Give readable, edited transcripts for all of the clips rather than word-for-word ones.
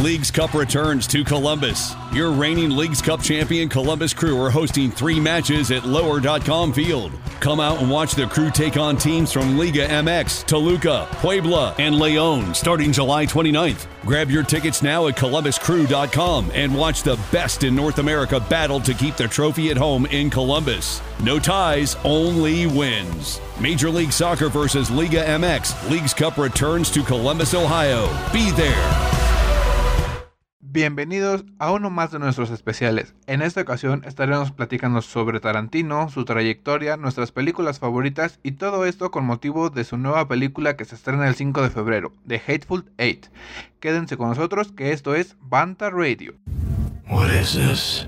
Leagues Cup returns to Columbus. Your reigning Leagues Cup champion Columbus Crew are hosting 3 matches at Lower.com Field. Come out and watch the Crew take on teams from Liga MX, Toluca, Puebla, and León starting July 29th. Grab your tickets now at ColumbusCrew.com and watch the best in North America battle to keep the trophy at home in Columbus. No ties, only wins. Major League Soccer versus Liga MX. Leagues Cup returns to Columbus, Ohio. Be there. Bienvenidos a uno más de nuestros especiales. En esta ocasión estaremos platicando sobre Tarantino, su trayectoria, nuestras películas favoritas y todo esto con motivo de su nueva película que se estrena el 5 de febrero, The Hateful Eight. Quédense con nosotros que esto es Banta Radio. What is this?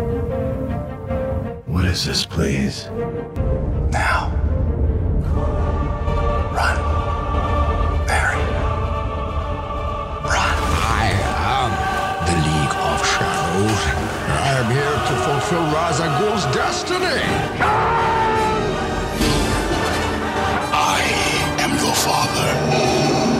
What is this, please? Now. Run. Barry. Run. I am the League of Shadows. I am here to fulfill Ra's al Ghul's destiny. I am your father.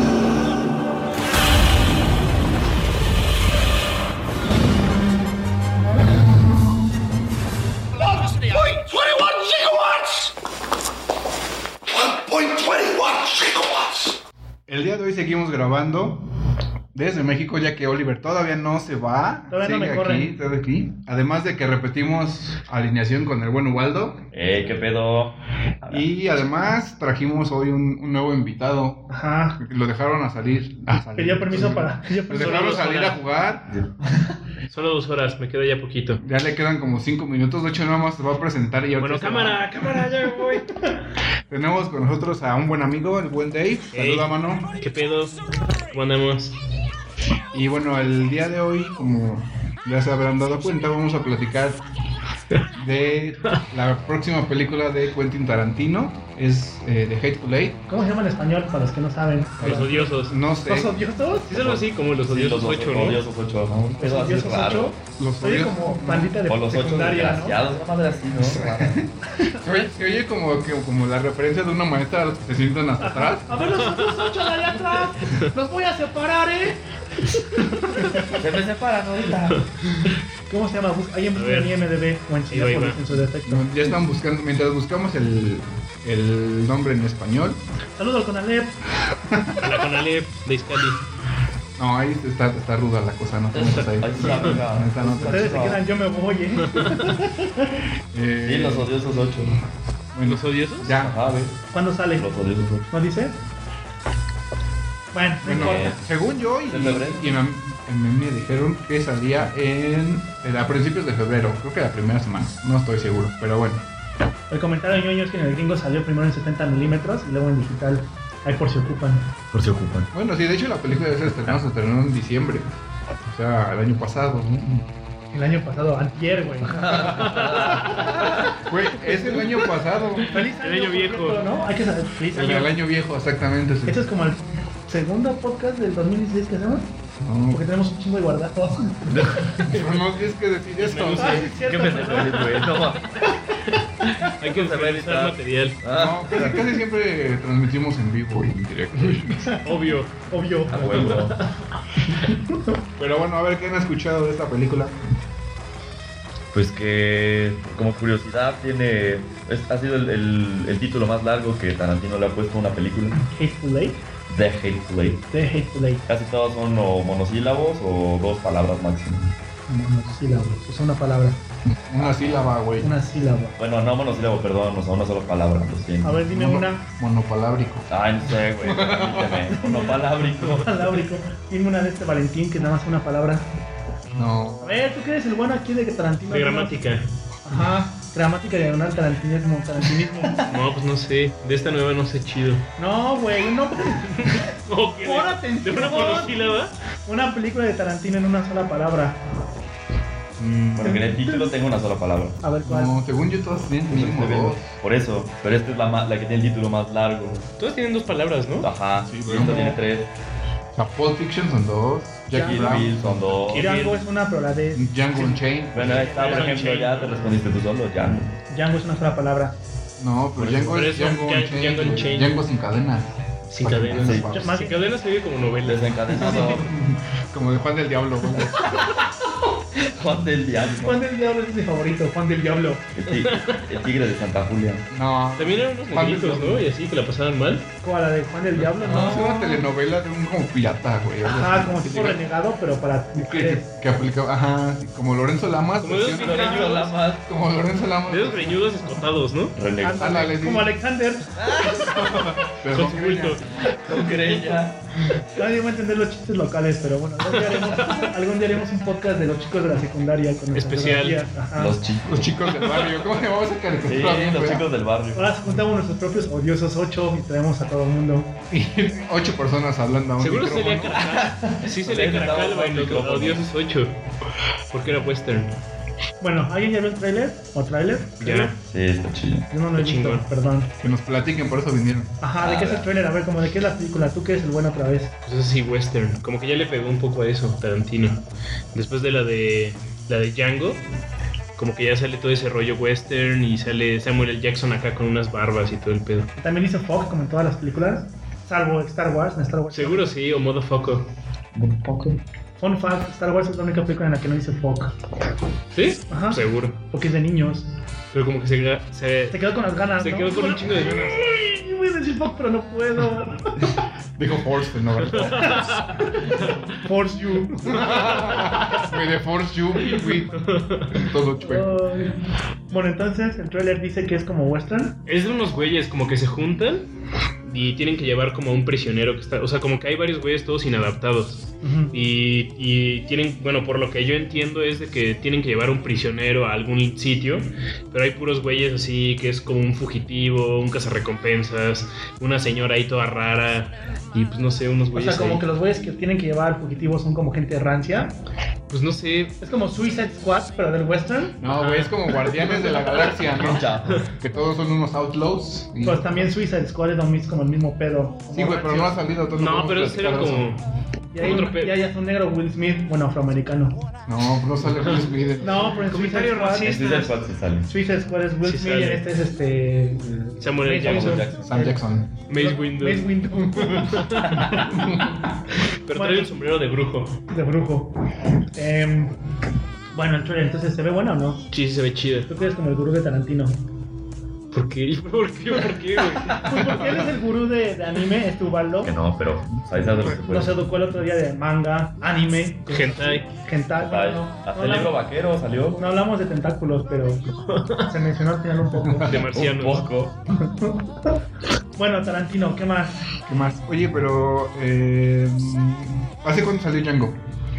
El día de hoy seguimos grabando desde México, ya que Oliver todavía no se va. Todavía no me corren. Sigue aquí. Además de que repetimos alineación con el buen Ubaldo. ¿Qué pedo? Y además trajimos hoy un nuevo invitado. Ajá. Lo dejaron salir. Pidió permiso para... Lo dejaron salir a jugar. Solo 2 horas, me queda ya poquito. Ya le quedan como 5 minutos. De hecho, nada más se va a presentar. Y Bueno, cámara, ya me voy. Tenemos con nosotros a un buen amigo, el buen Dave. Saluda, mano. ¿Qué pedo? ¿Cómo andamos? Y bueno, el día de hoy, como ya se habrán dado cuenta, vamos a platicar de la próxima película de Quentin Tarantino. Es The Hateful Eight. ¿Cómo se llama en español para los que no saben? Los odiosos. No sé. ¿Los odiosos? Es algo así como los odiosos 8, ¿no? Odiosos 8, ¿no? ¿Los Eso así odiosos raro. 8? Los Soy odiosos. como bandita de O los 8 secundaria, ¿no? desgraciados, una madre así, ¿no? Se oye como la referencia de una maestra a los que se sientan hasta atrás. A ver, los otros 8 de allá atrás. Los voy a separar, ¿eh? Se me separan ahorita. ¿Cómo se llama? Ahí en ver. IMDb o en Cinepolis en su defecto. No, ya están buscando, mientras buscamos el nombre en español. Saludos al Conalep. A la Conalep de Izcali. No, ahí está ruda la cosa, no tenemos ahí. Ahí está, amiga. Esta nota. Ustedes se quedan, yo me voy, Eh, Sí, los odiosos 8. bueno, ¿Los odiosos? ya. Ajá, ¿ves? ¿Cuándo sale? Los odiosos 8. ¿No dice? Bueno, no Bueno, importa. según yo y ¿En febrero? me dijeron que salía a principios de febrero, creo que la primera semana, no estoy seguro, pero bueno. El comentario ñoño es que en el gringo salió primero en 70 milímetros y luego en digital. Ahí por si ocupan. Por si ocupan. Bueno, sí, de hecho la película de ese se estrenó en diciembre, o sea, el año pasado, ¿no? El año pasado, antier, güey. Güey, es el año pasado, Feliz El año viejo. completo, ¿no? Hay que saber. Feliz el año. año viejo, exactamente. Sí. Este es como el segundo podcast del 2016 que hacemos. No, Porque tenemos un chingo de guardados. no tienes que decir esto. Ah, sí, es cierto. Hay que revisar material. No, casi siempre transmitimos en vivo y en directo. Obvio. A huevo. Pero bueno, a ver, ¿qué han escuchado de esta película? Pues que, como curiosidad, ha sido el título más largo que Tarantino le ha puesto a una película. Hateful Eight. The Hateful Eight. The Hateful Eight. Casi todos son o monosílabos o 2 palabras máximo. Monosílabos. Es una palabra. Una sílaba, güey. Una sílaba. Bueno, no monosílabo, perdón, o sea, una sola palabra. Lo siento. A ver, dime una. Monopalábrico. Ay, no sé, güey, permíteme. Monopalábrico. Palábrico. Dime una de este Valentín que nada más una palabra. No. A ver, ¿tú qué eres el bueno aquí de que Tarantino? De gramática. Ajá. Gramática diagonal, tarantinismo. No, pues no sé. De esta nueva no sé chido. No, güey, no. ¿O qué? Pon ¿De atención. una monosílaba? Una película de Tarantino en una sola palabra. Bueno, que en el título tengo una sola palabra. A ver cuál. No, según yo todas tienen mínimo dos. Por eso, pero esta es la que tiene el título más largo. Todas tienen 2 palabras, ¿no? Ajá, Sí, y pero esta no. tiene 3. O sea, Pulp Fiction son dos. Jackie Kill Brown. Bill son 2. Django es una, pero la de Django Unchained. Bueno, ahí está, por ejemplo, ya te respondiste tú solo, Django. Django es una sola palabra. No, pero Por Django eso, es Django Django Unchained. Unchained. Django sin cadenas. Sin cadenas. Sí. Más Sin cadenas se vive como novela. Desencadenado. Como de Juan del Diablo, güey. Juan del Diablo. Juan del Diablo es mi favorito, Juan del Diablo. El tigre de Santa Julia. No. También eran unos Juan del negritos, Diablo. ¿no? Y así, que la pasaban mal. Como la de Juan del Diablo, No, es ¿no? una telenovela de un como pirata, güey. algo Ajá, así, como que tipo llega- renegado, pero para mujeres. que aplicaba, ajá, sí, como Lorenzo Lamas. Como esos versión- Lorenzo Lamas. Como Lorenzo Lamas. De esos greñudos escotados, ¿no? Renegado. Ándale, sí. Como Alexander. Pero Con con su greña. bulto. Con greña. Nadie va a entender los chistes locales, pero bueno, algún día haremos un podcast de los chicos de la secundaria con nuestras Especial. geografías. Ajá. Los chicos. Los chicos del barrio. ¿Cómo se llamaba esa Sí, caricatura? bien los fea? chicos del barrio. Ahora juntamos nuestros propios odiosos 8 y traemos a todo el mundo. Y 8 personas hablando a un Seguro salía micrófono. Caracal. Sí, salía Sí, Caracal estaba en los micrófono. odiosos 8. Porque era western. Bueno, ¿alguien ya vio el tráiler? ¿O tráiler? Ya. Sí, está chido. Yo no lo he Está visto, chingón. perdón. Que nos platiquen, por eso vinieron. Ajá, ¿de qué es el tráiler? A ver, como de qué es la película. ¿Tú qué eres el bueno otra vez? Pues es así, western. Como que ya le pegó un poco a eso, Tarantino. Después de la de Django, como que ya sale todo ese rollo western y sale Samuel L. Jackson acá con unas barbas y todo el pedo. También hizo Fox, como en todas las películas. Salvo Star Wars, en Star Wars. Seguro sí, o motherfucker. Fun fact, Star Wars es la única película en la que no dice Fox. ¿Sí? Ajá. Seguro. Porque es de niños. Pero como que Se quedó con las ganas, se ¿no? quedó con un chingo de ganas. Ay, voy a decir Fox, pero no puedo. Dijo Force, ¿no? ¿verdad? Force you. May the Force you be with. Todo chueco. Ay. Bueno, entonces el trailer dice que es como western. Es de unos güeyes como que se juntan y tienen que llevar como a un prisionero que está... O sea, como que hay varios güeyes todos inadaptados. Ujú. Y tienen, bueno, por lo que yo entiendo es de que tienen que llevar un prisionero a algún sitio, pero hay puros güeyes así, que es como un fugitivo, un cazarrecompensas, una señora ahí toda rara, y pues no sé, unos O güeyes sea, como ahí. que los güeyes que tienen que llevar al fugitivo son como gente rancia. Pues no sé, Es como Suicide Squad, pero del western. No, güey, es como Guardianes de la Galaxia, ¿no? Ya. Que todos son unos outlaws. y- Pues también Suicide Squad es lo mismo, como el mismo pedo. Sí, güey, pero no ha salido. entonces no, podemos pero ese era platicar de como... eso. Y ahí otro pedo. ya es un negro Will Smith, bueno, afroamericano. No, no sale Will Smith. No, pero en Suicide Comentario Squad, racista. Sí, ¿sabes cuál se sale? Suicide Squad es Will Sí Smith y sale. este es este... Samuel L. Mace Jackson. Jackson. Sam Jackson. Mace Windu. Mace Windu. Pero Bueno. trae un sombrero de brujo. De brujo. Bueno, el trailer, entonces, ¿se ve bueno o no? Sí, se ve chida. Tú que eres como el gurú de Tarantino. ¿Por qué? ¿Por qué? ¿Por qué, güey? Pues porque él es el gurú de anime, es tu Ubaldo. Que no, pero ahí sabes lo que se puede. Nos educó el otro día de manga, anime, Hentai. hentai. Ay, Bueno, hasta el libro vaquero salió. no hablamos de tentáculos, pero se mencionó al final un poco. De Un marcianos. poco. Bueno, Tarantino, ¿qué más? ¿Qué más? Oye, pero. ¿Hace cuánto salió Django?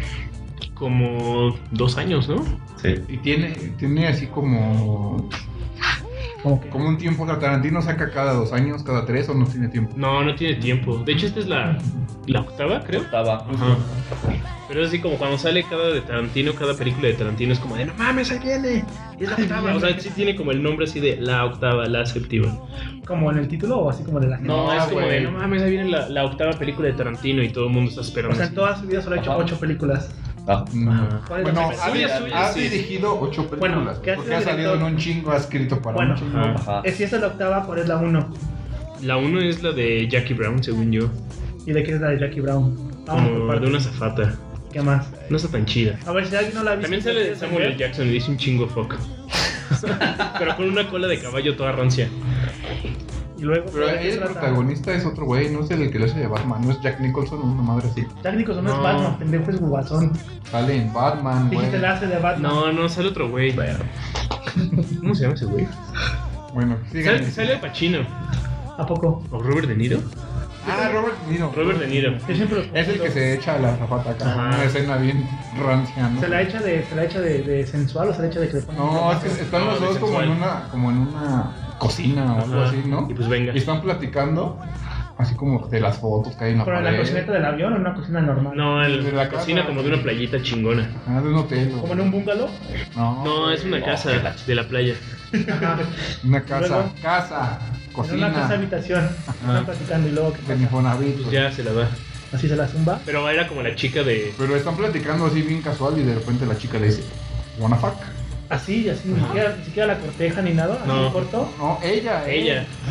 Como 2 años, ¿no? Sí. Y tiene así como. Como que Como un tiempo que Tarantino saca cada 2 años, cada 3 o no tiene tiempo. No, no tiene tiempo. De hecho, esta es la octava, creo. Octava. Ajá. Pero es así como cuando sale cada de Tarantino, cada película de Tarantino es como de no mames, ahí viene. Y es la octava. O sea, sí tiene como el nombre así de la octava, la séptima. como en el título o así como de la gente. No, es como güey. de no mames, ahí viene la octava película de Tarantino y todo el mundo está esperando. O sea, en así. toda su vida solo ha hecho Ajá. 8 películas. Ah, Ajá. ¿Cuál es la Bueno, primera? Suya, ha sí. dirigido 8 películas. Bueno, ¿qué ha porque sido ha salido en director? un chingo, ha escrito para Bueno. un chingo. Ajá. ajá. Si esta es la octava, ¿cuál es la 1? La 1 es la de Jackie Brown, según yo. ¿Y de qué es la de Jackie Brown? Vamos por Como partes. de una zafata. ¿Qué más? No está tan chida. A ver si alguien no la ha visto. También sale Samuel L. Jackson y dice un chingo fuck. Pero con una cola de caballo toda rancia. Y luego, Pero ¿de ahí qué el trata? protagonista es otro güey, no es el que le hace de Batman, no es Jack Nicholson o una madre así. Jack Nicholson no es No. Batman, pendejo es Guasón. Sale en Batman, güey. Dijiste la hace de Batman. No, sale otro güey. ¿Cómo se llama ese güey? Bueno, sigan. Sale Pacino. ¿A poco? ¿O Robert De Niro? Ah, Robert De Niro. Robert De Niro. Yo siempre los Es el que se echa la zapata acá, Ajá. una escena bien rancia, ¿no? ¿Se la echa de sensual o se la echa de que le ponen No, es que zapatos? están No, los de dos como en una cocina o algo Ajá. así, ¿no? Y pues venga. Y están platicando, así como de las fotos que hay en la ¿Pero en pared. la cocineta del avión o en una cocina normal? No, De la la cocina casa. como de una playita chingona. Ah, de un hotel. ¿Como en un bungalow? No, es una casa de la playa. Ajá. Una casa, Luego, casa, En cocina, una casa habitación. Están platicando y luego ¿qué de pasa? Infonavit. Pues ya se la da. Así se la zumba. Pero era como la chica de... Pero están platicando así bien casual y de repente la chica le dice, wanna fuck? Así, ni siquiera la corteja ni nada. Así No. corto. No, ella. Ella.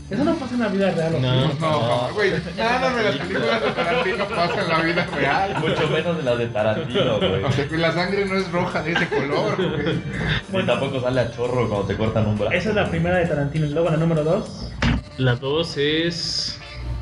Eso no pasa en la vida real, ¿o No. sí? No, güey, nada de las películas de Tarantino pasa en la vida real. Mucho menos de las de Tarantino, güey. O sea, que la sangre no es roja de ese color, güey. Ni tampoco sale a chorro cuando te cortan un brazo. Esa es la primera de Tarantino. Y luego la número 2. La 2 es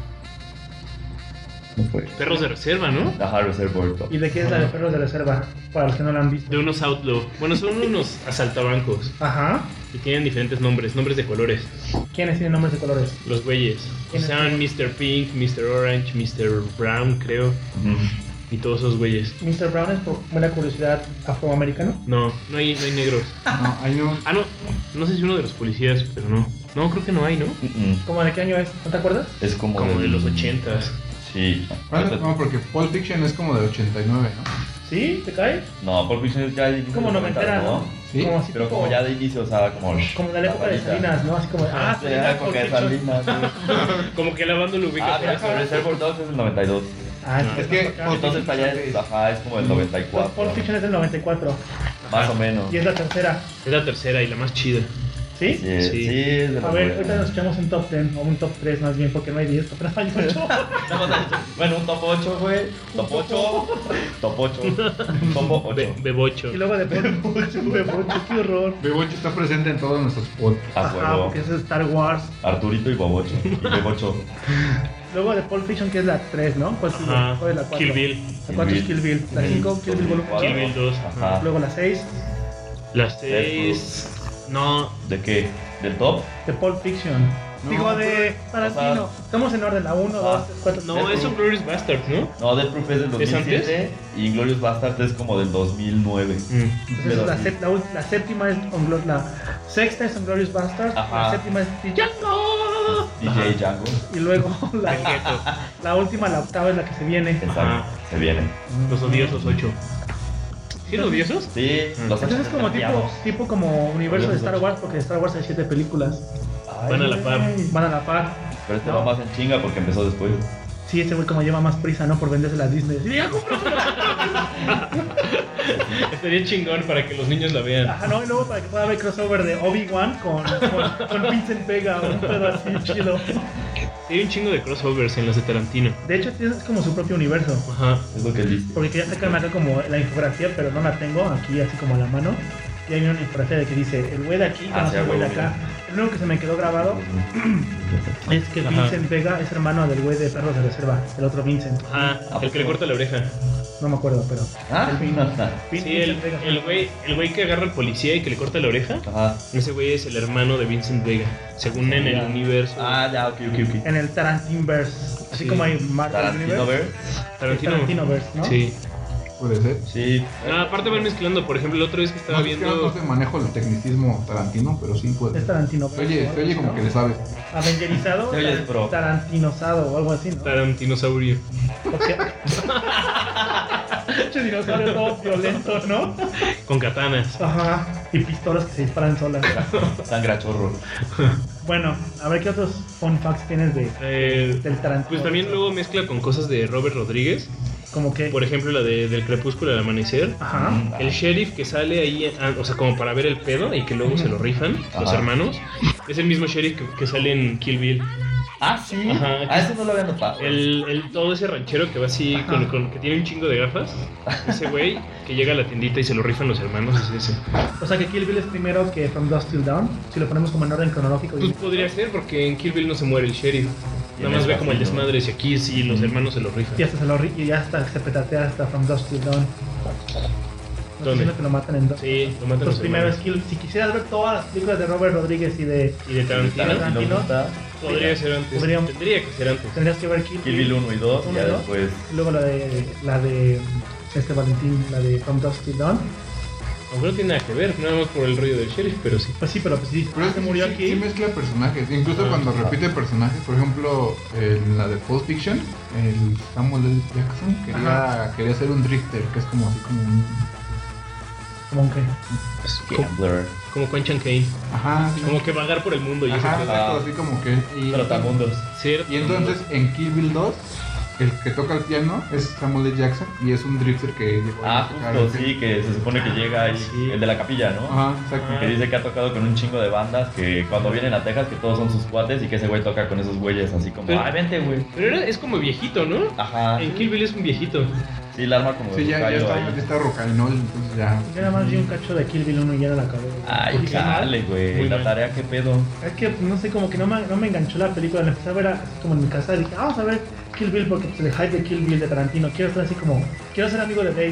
No fue. Perros de Reserva, ¿no? Ajá, Reservoir Dogs. ¿Y de qué es la de Perros de Reserva? Para los que no la han visto. De unos outlaw. Bueno, son unos asaltabancos. Ajá. Y tienen diferentes nombres de colores. ¿Quiénes tienen nombres de colores? Los güeyes. Se ¿Quiénes llaman Mr. Pink, Mr. Orange, Mr. Brown, creo. Ujú. Y todos esos güeyes. Mr. Brown es por buena curiosidad afroamericano. No hay negros. No, hay un... Ah, no. No sé si uno de los policías, pero no. No, creo que no hay, ¿no? ¿Cómo de qué año es? ¿No te acuerdas? Es como Como de del- los 80s. Sí. Bueno, no, porque Pulp Fiction es como de 89, ¿no? ¿Sí? ¿Te cae? No, Pulp Fiction es ya de inicio Como de los noventera, 90, ¿no? Sí, Como así Pero tipo- como ya de inicio, o sea, como... Como de la época de Salinas, ¿no? Así como, Ah, sí, la época de Salinas, sí. Como que la banda lo ubica Ah, por eso. pero Reservoir Dogs es del 92. Ah, Es que Entonces allá es, ajá, es como del 94. Pulp Fiction es del 94. Más o menos. Y es la tercera. Es la tercera y la más chida. ¿Sí? Sí, sí, Sí. es de A los ver, 90. ahorita nos echamos un top 10 o un top 3 más bien, porque no hay 10, pero hay 8. Bueno, un top 8, güey. Top 8. Top 8. Top 8. Bebocho. Y luego de Bebocho, qué horror. Bebocho está presente en todos nuestros podcasts. A Ajá, huevo. porque es Star Wars. Arturito y Bobocho. Y Bebocho. Luego de Pulp Fiction, que es la 3, ¿no? ¿Cuál sigue? Ajá. ¿Cuál es la 4? Kill Bill. La 4 es Kill Bill. La 5, Kill Bill Volumen Kill 4. Bill 2. Ajá. Luego la 6, La 6. No. ¿De qué? ¿Del top? de Pulp Fiction. No, Digo, de Tarantino. o sea, Estamos en orden, la 1, 2, 3, 4. No, es un Glorious Bastards, ¿no? No, Death Proof es del ¿Es 2007 y Inglourious Basterds es como del 2009. Entonces Pero la, sí. la séptima es la sexta es Glorious Bastards, Ajá. la séptima es Django. DJ Django. Y luego El gueto. la última, la octava es la que se viene. Exacto. Ajá. Se viene. Los odiosos 8. ¿Sí, los odiosos? Sí, los Entonces es como enviamos. tipo como universo de Star Wars, porque de Star Wars hay 7 películas. Ay, Van a la par. Van a la par. Pero este No. va más en chinga porque empezó después. Sí, este güey como lleva más prisa, ¿no? Por venderse las Disney. Sí, ya compró. Estaría chingón para que los niños la vean. Ajá, no, y luego para que pueda haber crossover de Obi-Wan con Vincent Vega o un pedo así chido. Hay un chingo de crossovers en las de Tarantino. De hecho, es como su propio universo. Ajá. Es lo que él dice. Porque quería sacarme acá como la infografía, pero no la tengo aquí así como a la mano. Y hay una infografía de que dice, el güey de aquí Ah, conoce sí, el güey de güey, acá. El único que se me quedó grabado es que Ajá. Vincent Vega es hermano del güey de Perros de Reserva, el otro Vincent. Ajá. El que le corta la oreja. No me acuerdo, pero... Ah, el Vin- Sí, Vincent Vega. el güey que agarra al policía y que le corta la oreja. Ajá. Ese güey es el hermano de Vincent Vega. Según en el universo. Ah, ya, ok. En el Tarantinverse. Así Sí. como hay Marvel Tarantino Universe. ver. Tarantino. Tarantinoverse, ¿no? Sí. Puede ser. Sí. No, aparte van mezclando. Por ejemplo, la otra vez que estaba No, es que no viendo. sé manejo el tecnicismo Tarantino, pero sí puede Es ser. Tarantinoverse. Se oye como que le sabes. Avengerizado, Te oyes, bro. Tarantinosado o algo así, ¿no? Tarantinosaurio. Porque... Pinche dinosaurio todo violento, ¿no? Con katanas. Ajá. Y pistolas que se disparan solas. Sangre a chorro. Bueno, a ver qué otros fun facts tienes del Tarantino. Pues también luego mezcla con cosas de Robert Rodríguez. Como que... Por ejemplo, la del crepúsculo al amanecer. Ajá. El sheriff que sale ahí, o sea, como para ver el pedo y que luego se lo rifan los Ajá. hermanos, es el mismo sheriff que sale en Kill Bill. Ah, sí. Ajá. Ah, eso no lo había notado. Todo ese ranchero que va así, que tiene un chingo de gafas, ese güey que llega a la tiendita y se lo rifan los hermanos, es ese. O sea que Kill Bill es primero que From Dusk Till Dawn. Si lo ponemos como en orden cronológico. Pues podría ser, porque en Kill Bill no se muere el sheriff. Y Nada en más ve esta como el sí, ¿no? desmadre, y aquí sí los hermanos se lo rifan. Y hasta se petatea hasta From Dusk Till Dawn. No ¿Dónde? diciendo que lo matan en dos. Sí, lo matan Entonces los primero es hermanos. Kill. Si quisieras ver todas las películas de Robert Rodríguez y de Tarantino. Tarantino, Podría ser antes. Podríamos- Tendría que ser antes. tendrías que ver Kill Kill Bill 1 y 2, Uno ya y dos. después. Y luego la de Valentín, la de From Dusk Till Dawn. Aunque no tiene nada que ver, nada más por el rollo del sheriff, pero sí. Pues sí, pero pues sí, Pero es se que murió sí, aquí. sí mezcla personajes. Incluso cuando repite personajes, por ejemplo, en la de Pulp Fiction, el Samuel L. Jackson quería ser un drifter, que es como así como un... Como que... Gambler. Como Quentin Kane. Ajá, sí. Como que vagar por el mundo y Ajá, ese exacto, así como que... Trotamundos. cierto. Y entonces en Kill Bill 2 el que toca el piano es Samuel L. Jackson y es un drifter que llegó a tocar justo, el sí, que se supone que llega ahí, el de la capilla, ¿no? Ajá, exacto. Que dice que ha tocado con un chingo de bandas, que cuando vienen a Texas que todos son sus cuates y que ese güey toca con esos güeyes así como, Pero- ay, vente, güey. Pero es como viejito, ¿no? Ajá. En Kill Bill es un viejito. Sí, el arma como Sí, de ya Hokkaido ahí. está rocainol, entonces ya. Yo nada más vi un cacho de Kill Bill 1 y ya no la acabé. Ay, Porque chale, güey. Muy La mal. tarea, ¿qué pedo? es que no sé, como que no me enganchó la película. La empecé a ver así como en mi casa y dije, vamos a ver Kill Bill porque pues, el hype de Kill Bill de Tarantino. Quiero estar así como, quiero ser amigo de Dave.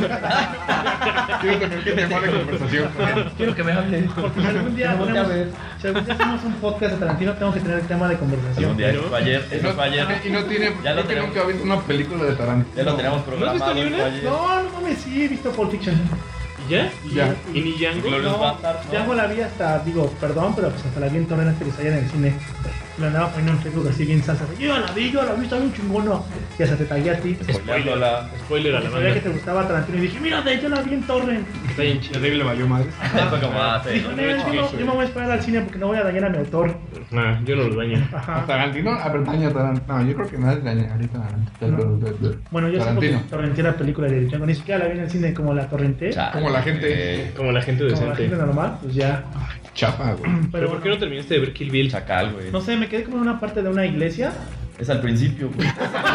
Quiero tener que tema de conversación con él. Quiero que me hable. Porque si algún día si algún día hacemos un podcast de Tarantino, tengo que tener el tema de conversación. Algún día, ¿no? eso fue ayer, eso fue ayer. Y no tiene, Ya lo creo que tenemos. nunca ha visto una película de Tarantino. Ya lo teníamos ¿No has visto programado. ni eso una? fue ayer. No mames, sí, he visto Pulp Fiction. ¿Y ya? Ya. ¿Y ni Django? Glorious No, Bastards, ¿no? Django la vi hasta, digo, perdón, pero pues hasta la vi en torrent antes de que saliera en el cine. Lo andaba poniendo en Facebook así bien salsa. Yo la vi, está bien chingona. Y hasta te tagué a ti. Spoileándola. Spoiler a la Sabía que banda. te gustaba Tarantino y dije, mira, yo la vi en torrent. Está bien chido. Terrible valió madre. Fue como, sí. Dijo, "No, yo me voy a esperar al cine porque no voy a dañar a mi autor. Ah, yo no los daño. A Ajá. Tarantino, a ver, daña a Tarantino. No, yo creo que nadie daña ahorita a Bueno, yo sé porque Tarantino. torrenté la película de Django. Ni siquiera la vi en el cine como la torrenté. Chale, Como la gente. güey. Como la gente Como la gente decente. normal, pues ya. Chapa, güey. ¿Pero por qué no terminaste de ver Kill Bill? Chacal, güey. No sé, me quedé como en una parte de una iglesia. Es al principio, güey.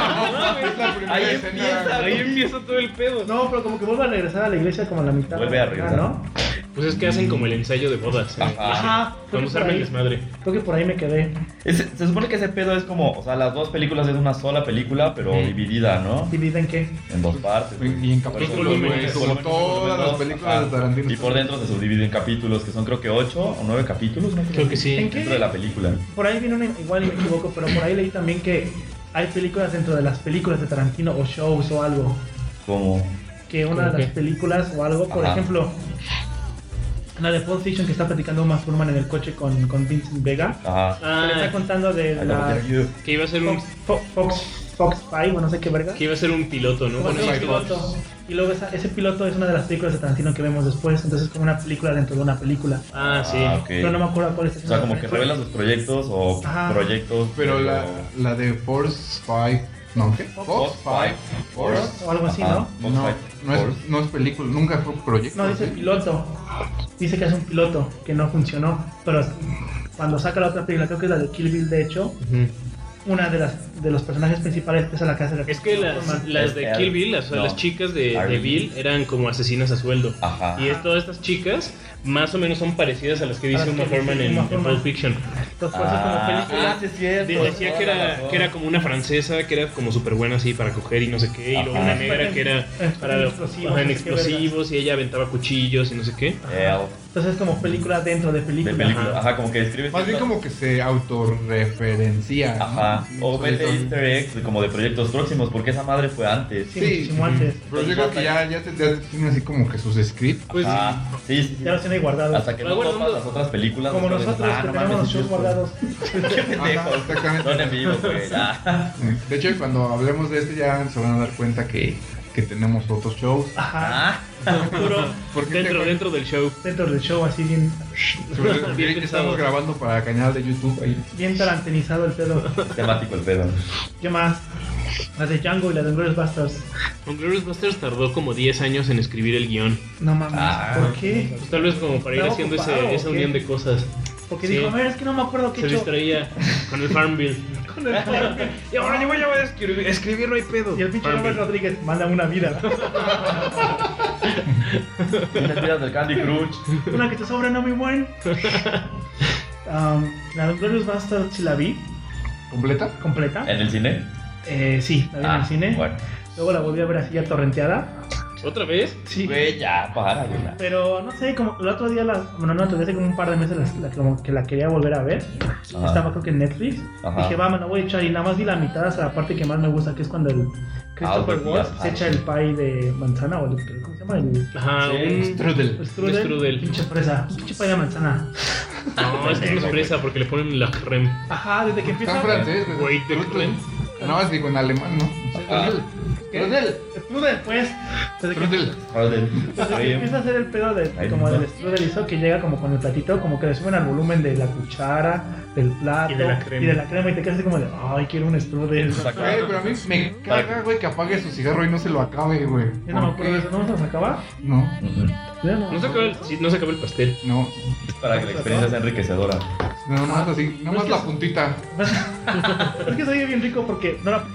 Ahí escena. empieza, Ahí empieza todo el pedo. No, pero como que vuelve a regresar a la iglesia como a la mitad. Vuelve a regresar. ¿no? Pues es que hacen como el ensayo de bodas. ¿eh? Ajá. Cuando se arma el desmadre. Creo que por ahí me quedé. Se supone que ese pedo es como, o sea, las dos películas es una sola película, pero Ujú. dividida, ¿no? ¿Dividen qué? En dos partes. Y en capítulos, volúmenes, güey, como todas las películas de Tarantino. Y por dentro se subdividen capítulos, que son creo que 8 o 9 capítulos, ¿no? Creo que sí. ¿En qué? Dentro de la película. Por ahí viene una, igual me equivoco, pero por ahí leí también que hay películas dentro de las películas de Tarantino o shows o algo. Como... Que una de ¿Cómo las qué? películas o algo, por Ajá. ejemplo, la de Pulp Fiction que está platicando Uma Thurman en el coche con Vincent Vega. Ajá. Ah, Que le está contando de I love la you. que iba a ser un Fox 5 o no sé qué verga. que iba a ser un piloto, ¿no? Va a Bueno, ser un es que- piloto. Y luego ese piloto es una de las películas de Tarantino que vemos después. Entonces es como una película dentro de una película. Ah, sí. Ah, ok. Pero no me acuerdo cuál es. O sea, como que revela sus proyectos o Ajá. proyectos. Pero la de Force 5. ¿No? ¿Qué? Fox 5. Force. O algo así, Ajá. ¿no? Fox No, Five. no es película, nunca fue proyecto. No, dice ¿sí? piloto. Dice que es un piloto que no funcionó. Pero cuando saca la otra película, creo que es la de Kill Bill, de hecho, Ujú. una de los personajes principales es a la que hace Es que las de Kill Bill, o sea, No. las chicas de Harley. Bill eran como asesinas a sueldo. Ajá. Y todas estas chicas más o menos son parecidas a las que dice A las Uma que dice Thurman en Uma Thurman. Pulp Fiction. Entonces, por eso es como película. sí es cierto. Decía que era como una francesa, que era como súper buena así para coger y no sé qué. Y luego Ajá. una negra que era para En los explosivos, en no sé qué explosivos y ella aventaba cuchillos y no sé qué. Entonces es como película dentro de película. De película. Ajá, como que describe. Más bien como que se autorreferencia. ¿no? Ajá. O Entonces, mete easter eggs como de proyectos próximos, porque esa madre fue antes. Sí, muchísimo antes. Pero yo creo que ya tiene así como que sus scripts. Pues Ajá. Sí, sí, sí. Ya los tiene guardados. Hasta que no Guardando- topas las otras películas. Como después nosotros dices, que no tenemos mames, los sí shows es cierto. guardados. Qué pendejos. Ajá, exactamente. Son en vivo, güey. Ya. De hecho, cuando hablemos de esto ya se van a dar cuenta que tenemos otros shows. Ajá. Ah. puro ¿Por qué dentro del show. Dentro del show, así bien, Bien Estamos pensado. grabando para el canal de YouTube ahí. bien tarantinizado el pedo. Temático el pedo. ¿Qué más? La de Django y la de Glorious Bastards. Glorious Bastards tardó como 10 años en escribir el guión. No mames. Ah. ¿Por qué? Pues tal vez como para ir ¿Estaba haciendo ocupado esa o qué? unión de cosas. Porque Sí. dijo, a ver, es que no me acuerdo qué Se he hecho. distraía con el Farmville. Con el Farmville. Y ahora yo voy a escribir, no hay pedo. Y el pinche Farmville. Robert Rodríguez manda una vida. Tienes tiras del Candy Crush. Una que te sobra, no muy buen. La de Glorious Bastards sí la vi, ¿Completa? completa. ¿En el cine? Sí, la vi en el cine. Bueno. Luego la volví a ver así ya torrenteada. ¿Otra vez? Sí. Güey, ya, para, güey. Pero no sé, como el otro día, bueno, no, hace como un par de meses como que la quería volver a ver. Ajá. Estaba creo que en Netflix. Ajá. Dije, va, me la voy a echar y nada más vi la mitad hasta la parte que más me gusta, que es cuando el Christopher Albert Waltz Pie. se echa el pie de manzana o el, ¿cómo se llama? El Ajá, Sí. un Strudel. strudel. Pinche fresa, un pinche pie de manzana. No, es que no es fresa porque le ponen la creme. Ajá, desde que empieza. Está en francés, Güey, te creen. No, digo en alemán, ¿no? Ah. Strudel. Es Strudel, pues. Desde que, Strudel. desde que empieza a hacer el pedo de como del Strudel hizo, que llega como con el platito, como que le suben al volumen de la cuchara, del plato Y de la crema. y te quedas así como de, ay, quiero un Strudel. Pero a mí me caga, güey, que apague su cigarro y no se lo acabe, güey. Yo no me ¿Por acuerdo de qué? eso, ¿no se nos acaba? No, Ya no. No se acaba el pastel. no. Es para que la experiencia sea enriquecedora. Nada más así, nada más la puntita. Es que soy bien rico porque no la.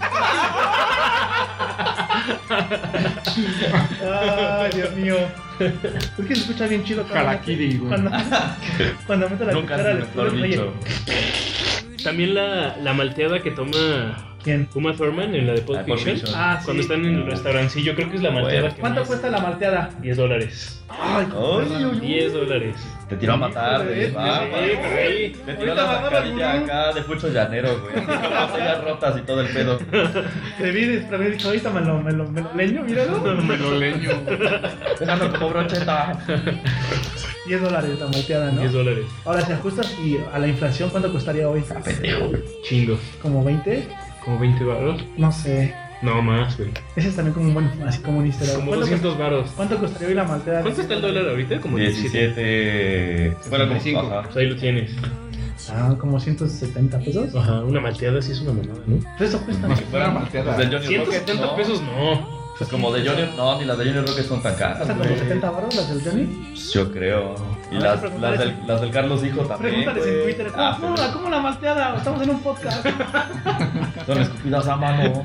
Ay, Dios mío. Es que se escucha bien chido Harakiri, güey. cuando meto la Nunca cuchara es de mejor Strudel, oye, dicho. También la malteada que toma ¿quién? Uma Thurman en la de Pulp Ah, Pulp Fiction. Fiction. Ah, Cuando sí. están en el restaurante, yo creo que es la malteada Bueno. que ¿Cuánto más- cuesta la malteada? $10. Ay, $10. Te tiró a matar, Híjole, güey. Sí, pero ahí. Te tiró Ahorita la bajaba el mascarilla burro. acá de Fucho Llanero, güey. Con las botellas rotas y todo el pedo. te vi desprevenido y dije, ahorita me lo leño, míralo. Me lo leño. Dejando como brocheta. $10 la malteada, ¿no? $10. Ahora, si ajustas y a la inflación, ¿cuánto costaría hoy? Chingo. ¿Como 20? ¿Como $20? No sé. No más, güey. Ese es también como un buen, así como un easter egg. Como ¿Cuánto $200. ¿Cuánto costaría hoy la malteada? ¿Cuánto está el dólar ahorita? Como 17. 17. Bueno, como 65. ajá. Pues ahí lo tienes. Ah, como 170 pesos. Ajá, una malteada sí es una mamada, ¿no? Pues eso cuesta. No, si fuera malteada. Pues de Johnny 170 Rocket, ¿no? pesos no. Pues como de Johnny, no, ni las de Johnny Rocket son tan caras, ¿Cuesta como güey. 70 baros las del Johnny? Yo creo. Y Hay que preguntarles las del Carlos Hijo también. Pregúntales güey. en Twitter. Ah, ¿Cómo la malteada? Estamos en un podcast. son escupidas a mano.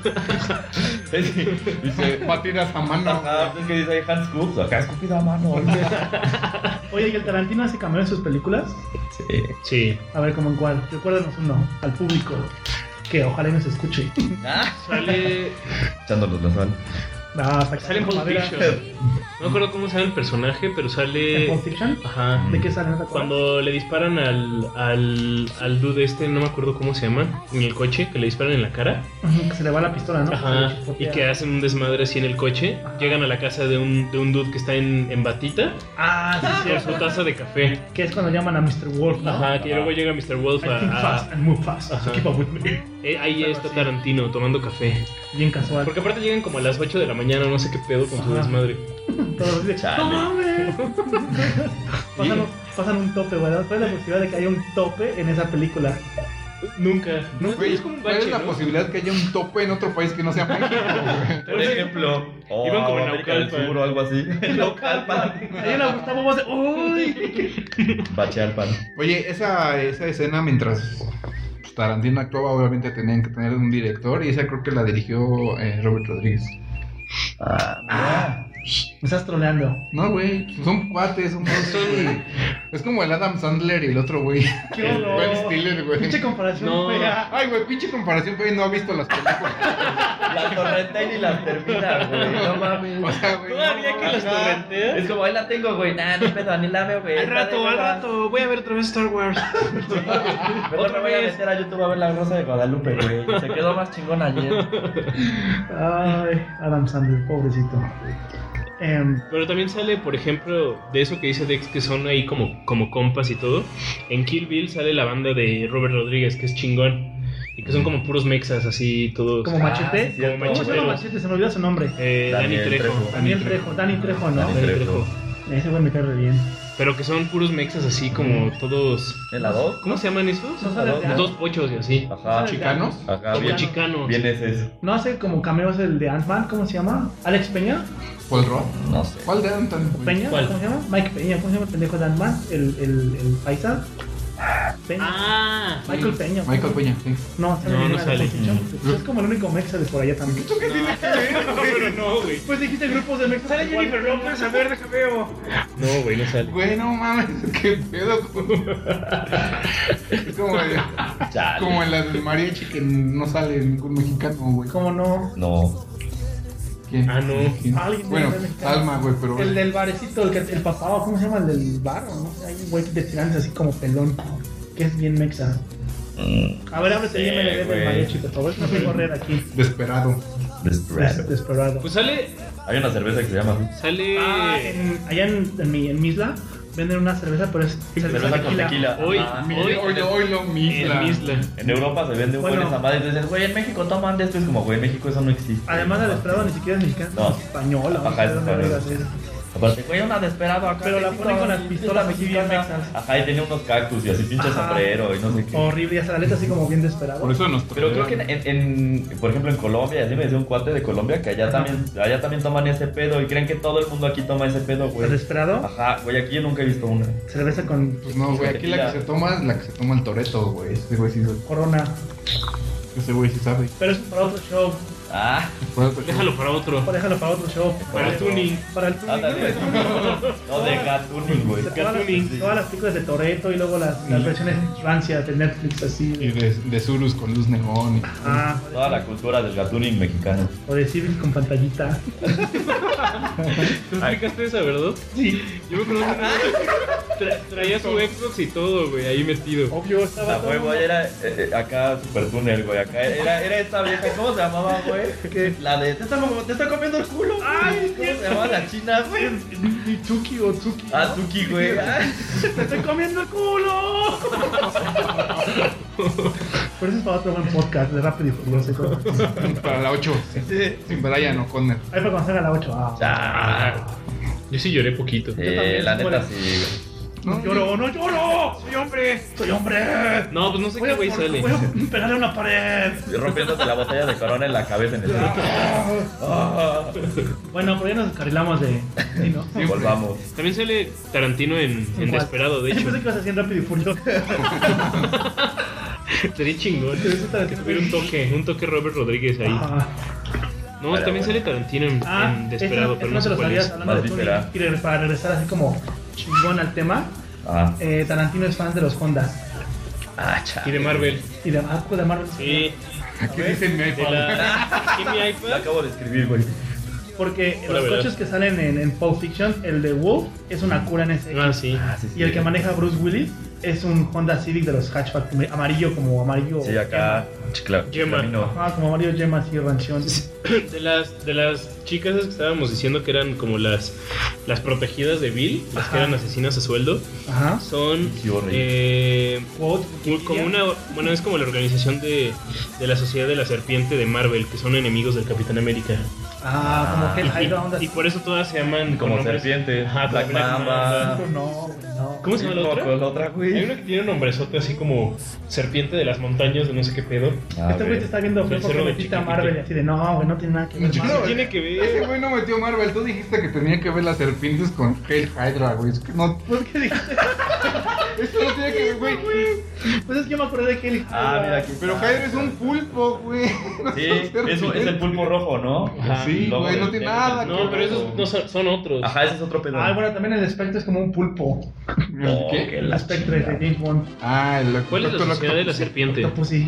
Dice, batidas a mano. Ajá, es que dice ahí Hans Cooks, acá escupida a mano. Oye, ¿y el Tarantino hace cameo en sus películas? Sí. Sí. A ver, ¿cómo en cuál? Recuérdanos uno, al público, que ojalá y nos escuche. Ah, Sale. echándonos la sal. Sale en Pulp Fiction. No me acuerdo cómo sale el personaje, pero ¿En sale. Pulp Fiction? Ajá. ¿De qué sale? ¿No te acuerdas? Cuando le disparan al dude este, no me acuerdo cómo se llama, en el coche, que le disparan en la cara. Ujú, que se le va la pistola, ¿no? Ajá. Se le Y chispotea. que hacen un desmadre así en el coche. Ajá. Llegan a la casa de un dude que está en batita Ah, sí, con sí. su taza de café. Que es cuando llaman a Mr. Wolf, ¿no? Ajá, que luego llega Mr. Wolf I think fast and move fast. Ajá. So keep up with me. Ahí Algo está así. Tarantino tomando café. Bien casual. Porque aparte llegan como a las 8 de la mañana, no sé qué pedo con su Ajá. desmadre. Todos dicen, Chale. ¡no mames! pasan un tope, güey. ¿Cuál es la posibilidad de que haya un tope en esa película? Nunca. No, Güey, es como un ¿cuál bache, es la ¿no? posibilidad que haya un tope en otro país que no sea México, güey? Por ejemplo, Iban como en América del Naucalpan. Sur o algo así. Hay una Gustavo Voz de, ¡uy! Bachealpan. Oye, esa escena mientras pues, Tarantino actuaba, obviamente tenían que tener un director y esa creo que la dirigió Robert Rodríguez. Ah, Me estás troleando. No, güey, son cuates, son güey. Es como el Adam Sandler y el otro güey. ¡Qué El horror! Ben Stiller, güey. Pinche comparación No. fea. Ay, güey, pinche comparación, güey, no ha visto las películas. la torrentea y ni las termina, güey. No mames. O sea, güey. Todavía no, que las ajá. torrenteas. Es como ahí la tengo, güey. Nah, ni pedo, ni la veo, güey. Al rato, voy a ver otra vez Star Wars. Mejor me voy a meter a YouTube a ver La Rosa de Guadalupe, güey. Se quedó más chingón ayer. Ay, Adam Sandler, pobrecito. Pero también sale, por ejemplo, de eso que dice Dex, que son ahí como compas y todo. En Kill Bill sale la banda de Robert Rodríguez, que es chingón. Y que son como puros mexas, así todos. ¿Como Machete? sí, cierto. ¿Cómo se llama Machete? Se me olvidó su nombre. Dani Daniel Trejo. Trejo. Daniel Trejo, Dani Trejo, ¿no? Dani Dani Trejo. Trejo. Ese güey me cae re bien. Pero que son puros mexas, así como todos. ¿En la 2? ¿Cómo se llaman esos? No sale de Dos pochos y así. Ajá. ¿Chicanos? Acá, Como bien. chicanos. Bien ese es. ¿No hace como cameos el de Ant-Man? ¿Cómo se llama? ¿Alex Peña? ¿Paul Rudd? No sé. ¿Cuál de Anton? ¿Peña? ¿Cuál? ¿Cómo se llama? Mike Peña. ¿Cómo se llama el pendejo de Ant-Man? El paisa. Peña. Ah, Michael Peña. Michael Peña, sí. No, sale No, bien no en la sale. Constitución. Pues es como el único mexa de por allá también. ¿Qué tiene que ver, güey? pero no, güey. Pues dijiste grupos de mexas. Sale Jennifer López, a ver, déjame ver. No, güey, no sale. Güey, no mames, qué pedo. Es Chale. como en la del mariachi que no sale ningún mexicano, güey. ¿Cómo no? No. ¿Quién? Ah, no. ¿Quién? Alguien Bueno, de mexicano. Salma, güey, pero. El del barecito, el papá, ¿o ¿cómo se llama? El del bar, ¿o no? Hay un güey de tirantes así como pelón, que es bien mexa. A ver, ábrete bien el del güey. mariachi, por favor. No tengo red aquí. Desesperado. Desesperado. Pues sale. Hay una cerveza que se llama así. Sale. Allá en mi isla venden una cerveza, pero es Cerveza con tequila. Hoy Oilo, Misla. en Misla. En Europa se vende un Bueno. buen esa madre. Entonces, güey, en México toman de esto. Es como, güey, en México eso no existe. Además la Desperado ni siquiera es mexicana, No. es española. Ajá, no sé es de dónde española. vergas es. Aparte, güey, una desesperado acá. Pero la México, ponen con las y pistolas es así bien mexicana. mexas. Ajá, y tenía unos cactus y así pinche Ajá. sombrero y no sé qué. Horrible, y hasta la letra así como bien Desperado. Por eso nos Pero creo que por ejemplo, en Colombia, así me decía un cuate de Colombia que allá también toman ese pedo y creen que todo el mundo aquí toma ese pedo, ¿La güey. Desperado? Ajá, güey, aquí yo nunca he visto una. Cerveza con Pues no, güey, aquí la que se toma es la que se toma el Toretto, güey. Ese güey sí sabe. Pero es para otro show. Ah, Déjalo para otro. Déjalo para otro show. Para el tuning. Para el tuning. ándale. No, de gatuning, güey. Todas las películas de Toretto y luego las versiones rancias de Netflix así. Y de Surus con luz neón. Ah, Toda la cultura del gatuning mexicano. o de Civil con pantallita. ¿Tú explicaste esa, verdad? Sí, Yo me acuerdo que traía su Xbox y todo, güey, ahí metido. obvio, estaba La güey, güey, era acá Super Tunnel, güey. Acá era esta vieja, ¿cómo se llamaba, güey? La de, te está comiendo el culo. Ay, ¿cómo se llamaba la china, güey? Ni Tuki o Tsuki. Ah, Tuki, güey. Ay. ¡Te estoy comiendo el culo! Pero eso es para otro buen podcast de Rápido y Furioso. Para la 8. Sin Brian O'Connor. Ahí para conocer a la 8. Ah, Yo sí lloré poquito. también, la ¿cómo neta era? sí. No lloro, no lloro. Soy hombre. Soy hombre. No, pues no sé qué güey sale. Voy a pegarle a una pared. Rompiéndose la botella de Corona en la cabeza en el Bueno, pero ya nos descarrilamos de. Sí, ¿no? Volvamos. También sale Tarantino en ¿Cuál? Desperado, de hecho. Pensé que ibas a decir Rápido y Furioso. Sería chingón. Pero eso Tarantino. Hubiera un toque Robert Rodríguez ahí. Ajá. No, Pero también bueno. sale Tarantino en Desperado, este pero no no te sé lo cuál sabías es. hablando Más de tuning. visceral. Y para regresar así como chingón al tema, Ah, Tarantino es fan de los Hondas. Y de Marvel. Y de Marco de Marvel. Sí. Aquí dice en mi De iPad. aquí mi lo iPad. acabo de escribir, güey. Porque Hola, los ¿verdad? coches que salen en Pulp Fiction, el de Wolf es una Cura NSX. Ah, sí. Y el que maneja Bruce Willis es un Honda Civic de los hatchback amarillo, como amarillo. Sí, acá. Claro. Gemma. Como amarillo yema así ranchón. De las chicas esas que estábamos diciendo que eran como las protegidas de Bill, las que Ajá. eran asesinas a sueldo, Ajá. son Sí, horrible. como bueno, es como la organización de la Sociedad de la Serpiente de Marvel, que son enemigos del Capitán América. Como que el Hydra Honda. Y por eso todas se llaman Como con nombres- serpiente. Ajá, Black como Mamba. No, güey, no. ¿Cómo se llama la otra? ¿Cuál otra, Hay güey? una que tiene un nombrezote así como serpiente de las montañas de no sé qué pedo. A Este güey ver. te está viendo feo El porque cerro de metiste a Chiquitita. Marvel y así de no, güey, no tiene nada que ver. Yo Marvel. no- Tiene que ver. Ese güey no metió Marvel. Tú dijiste que tenía que ver las serpientes con Hail Hydra, güey. Es que no. ¿Por qué dijiste? Esto no tiene que ver, güey. Pues es que yo me acordé de que él. Ah, mira aquí. Pero Hydra es un pulpo, güey. No Sí, son es el serpientes. pulpo rojo, ¿no? Ajá. Sí, Logo güey, no del- tiene nada. No, pero esos no son otros. Ajá, ese es otro pedo. Ah, bueno, también el espectro es como un pulpo. Oh, ¿Qué? qué El la espectro de chingada. James Bond. Ah, el ¿Cuál es la Doctor Sociedad de la Octopus. Serpiente? Octopussy.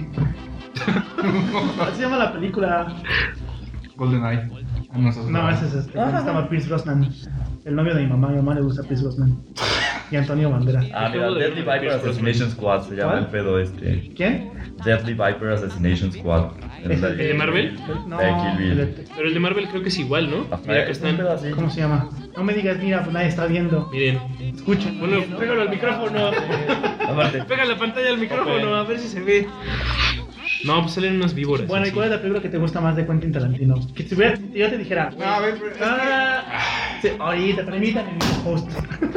Así se llama la película. GoldenEye. Ah, no, eso es No, la- ese es cuando estaba Pierce Brosnan. El novio de mi mamá. A mi mamá le gusta Pierce Brosnan. Y Antonio Banderas. Ah, mira, Acabo de Deadly ver Viper Assassination Squad se llama ¿Cuál? el pedo este. ¿Quién? Deadly Viper Assassination Squad. ¿Es el de Marvel? No, De Kill Bill. el de- Pero el de Marvel creo que es igual, ¿no? Ajá, Mira que es un están. pedo así. ¿Cómo se llama? No me digas, mira, pues nadie está viendo. Miren. Escuchen. Bueno, pégalo al micrófono. Aparte, Pega la pantalla al micrófono, a ver si se ve. No, pues salen unas víboras. Bueno, ¿y así. cuál es la película que te gusta más de Quentin Tarantino? Que si yo te dijera. No, a ver, pero es que- Sí, ahorita, permítame, mi host.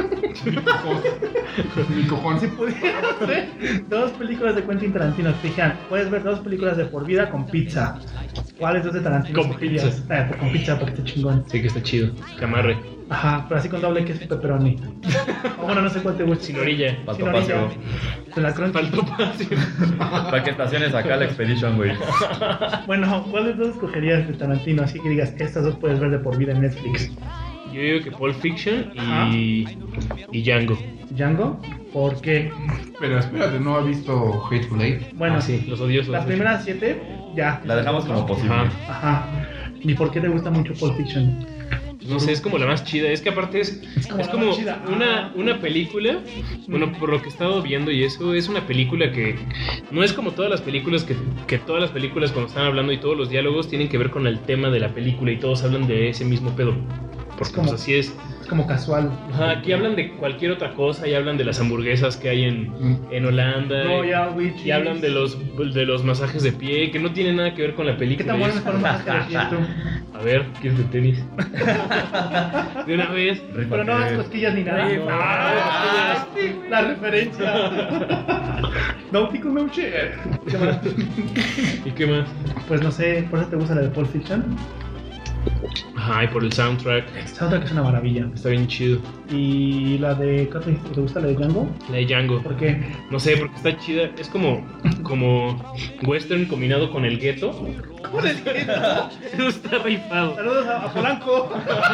Mi cojón. Si pudieras ver dos películas de Quentin Tarantino, te dijeran, puedes ver dos películas de por vida con pizza. ¿Cuáles dos de Tarantino? Con escogerías? Con pizza, porque está chingón. Sí, que está chido. Que amarre. Ajá, pero así con doble queso y pepperoni. O bueno, no sé cuál te gusta. Sin orilla. Sin Faltó orilla. paseo. De la crunch. Faltó fácil. para que estaciones acá la Expedition, güey. Bueno, ¿cuáles dos escogerías de Tarantino? Así que digas, estas dos puedes ver de por vida en Netflix. Yo digo que Pulp Fiction Ajá. y Django. ¿Django? ¿Por qué? Pero espérate, no ha visto Hateful Eight. Bueno, Ah, sí, los odiosos. las primeras 7, ya. La dejamos como posible. Ajá. Ajá. ¿Y por qué te gusta mucho Pulp Fiction? No sé, es como la más chida. Es que aparte es como la como más chida. una película. Bueno, por lo que he estado viendo y eso, es una película que no es como todas las películas que todas las películas cuando están hablando y todos los diálogos tienen que ver con el tema de la película y todos hablan de ese mismo pedo. Porque como- pues así es. Es como casual. Ajá, aquí hablan de cualquier otra cosa y hablan de las hamburguesas que hay en Holanda. Royal with Y hablan de los masajes de pie, que no tienen nada que ver con la ¿Qué película. tan bueno es para un masaje de pie tú? A ver, ¿qué es de tenis? De una vez. Pero no hagas cosquillas ni nada. Sí, Ah, la referencia. Náutico no shit. ¿Qué más? ¿Y qué más? Pues no sé, ¿por eso te gusta la de Pulp Fiction? Ajá, y por el soundtrack. El soundtrack es una maravilla. Está bien chido. ¿Y la de te gusta la de Django? La de Django. ¿Por qué? No sé, porque está chida. Es como western combinado con el gueto. ¿Cómo le dije? Eso está rifado. Saludos a Polanco.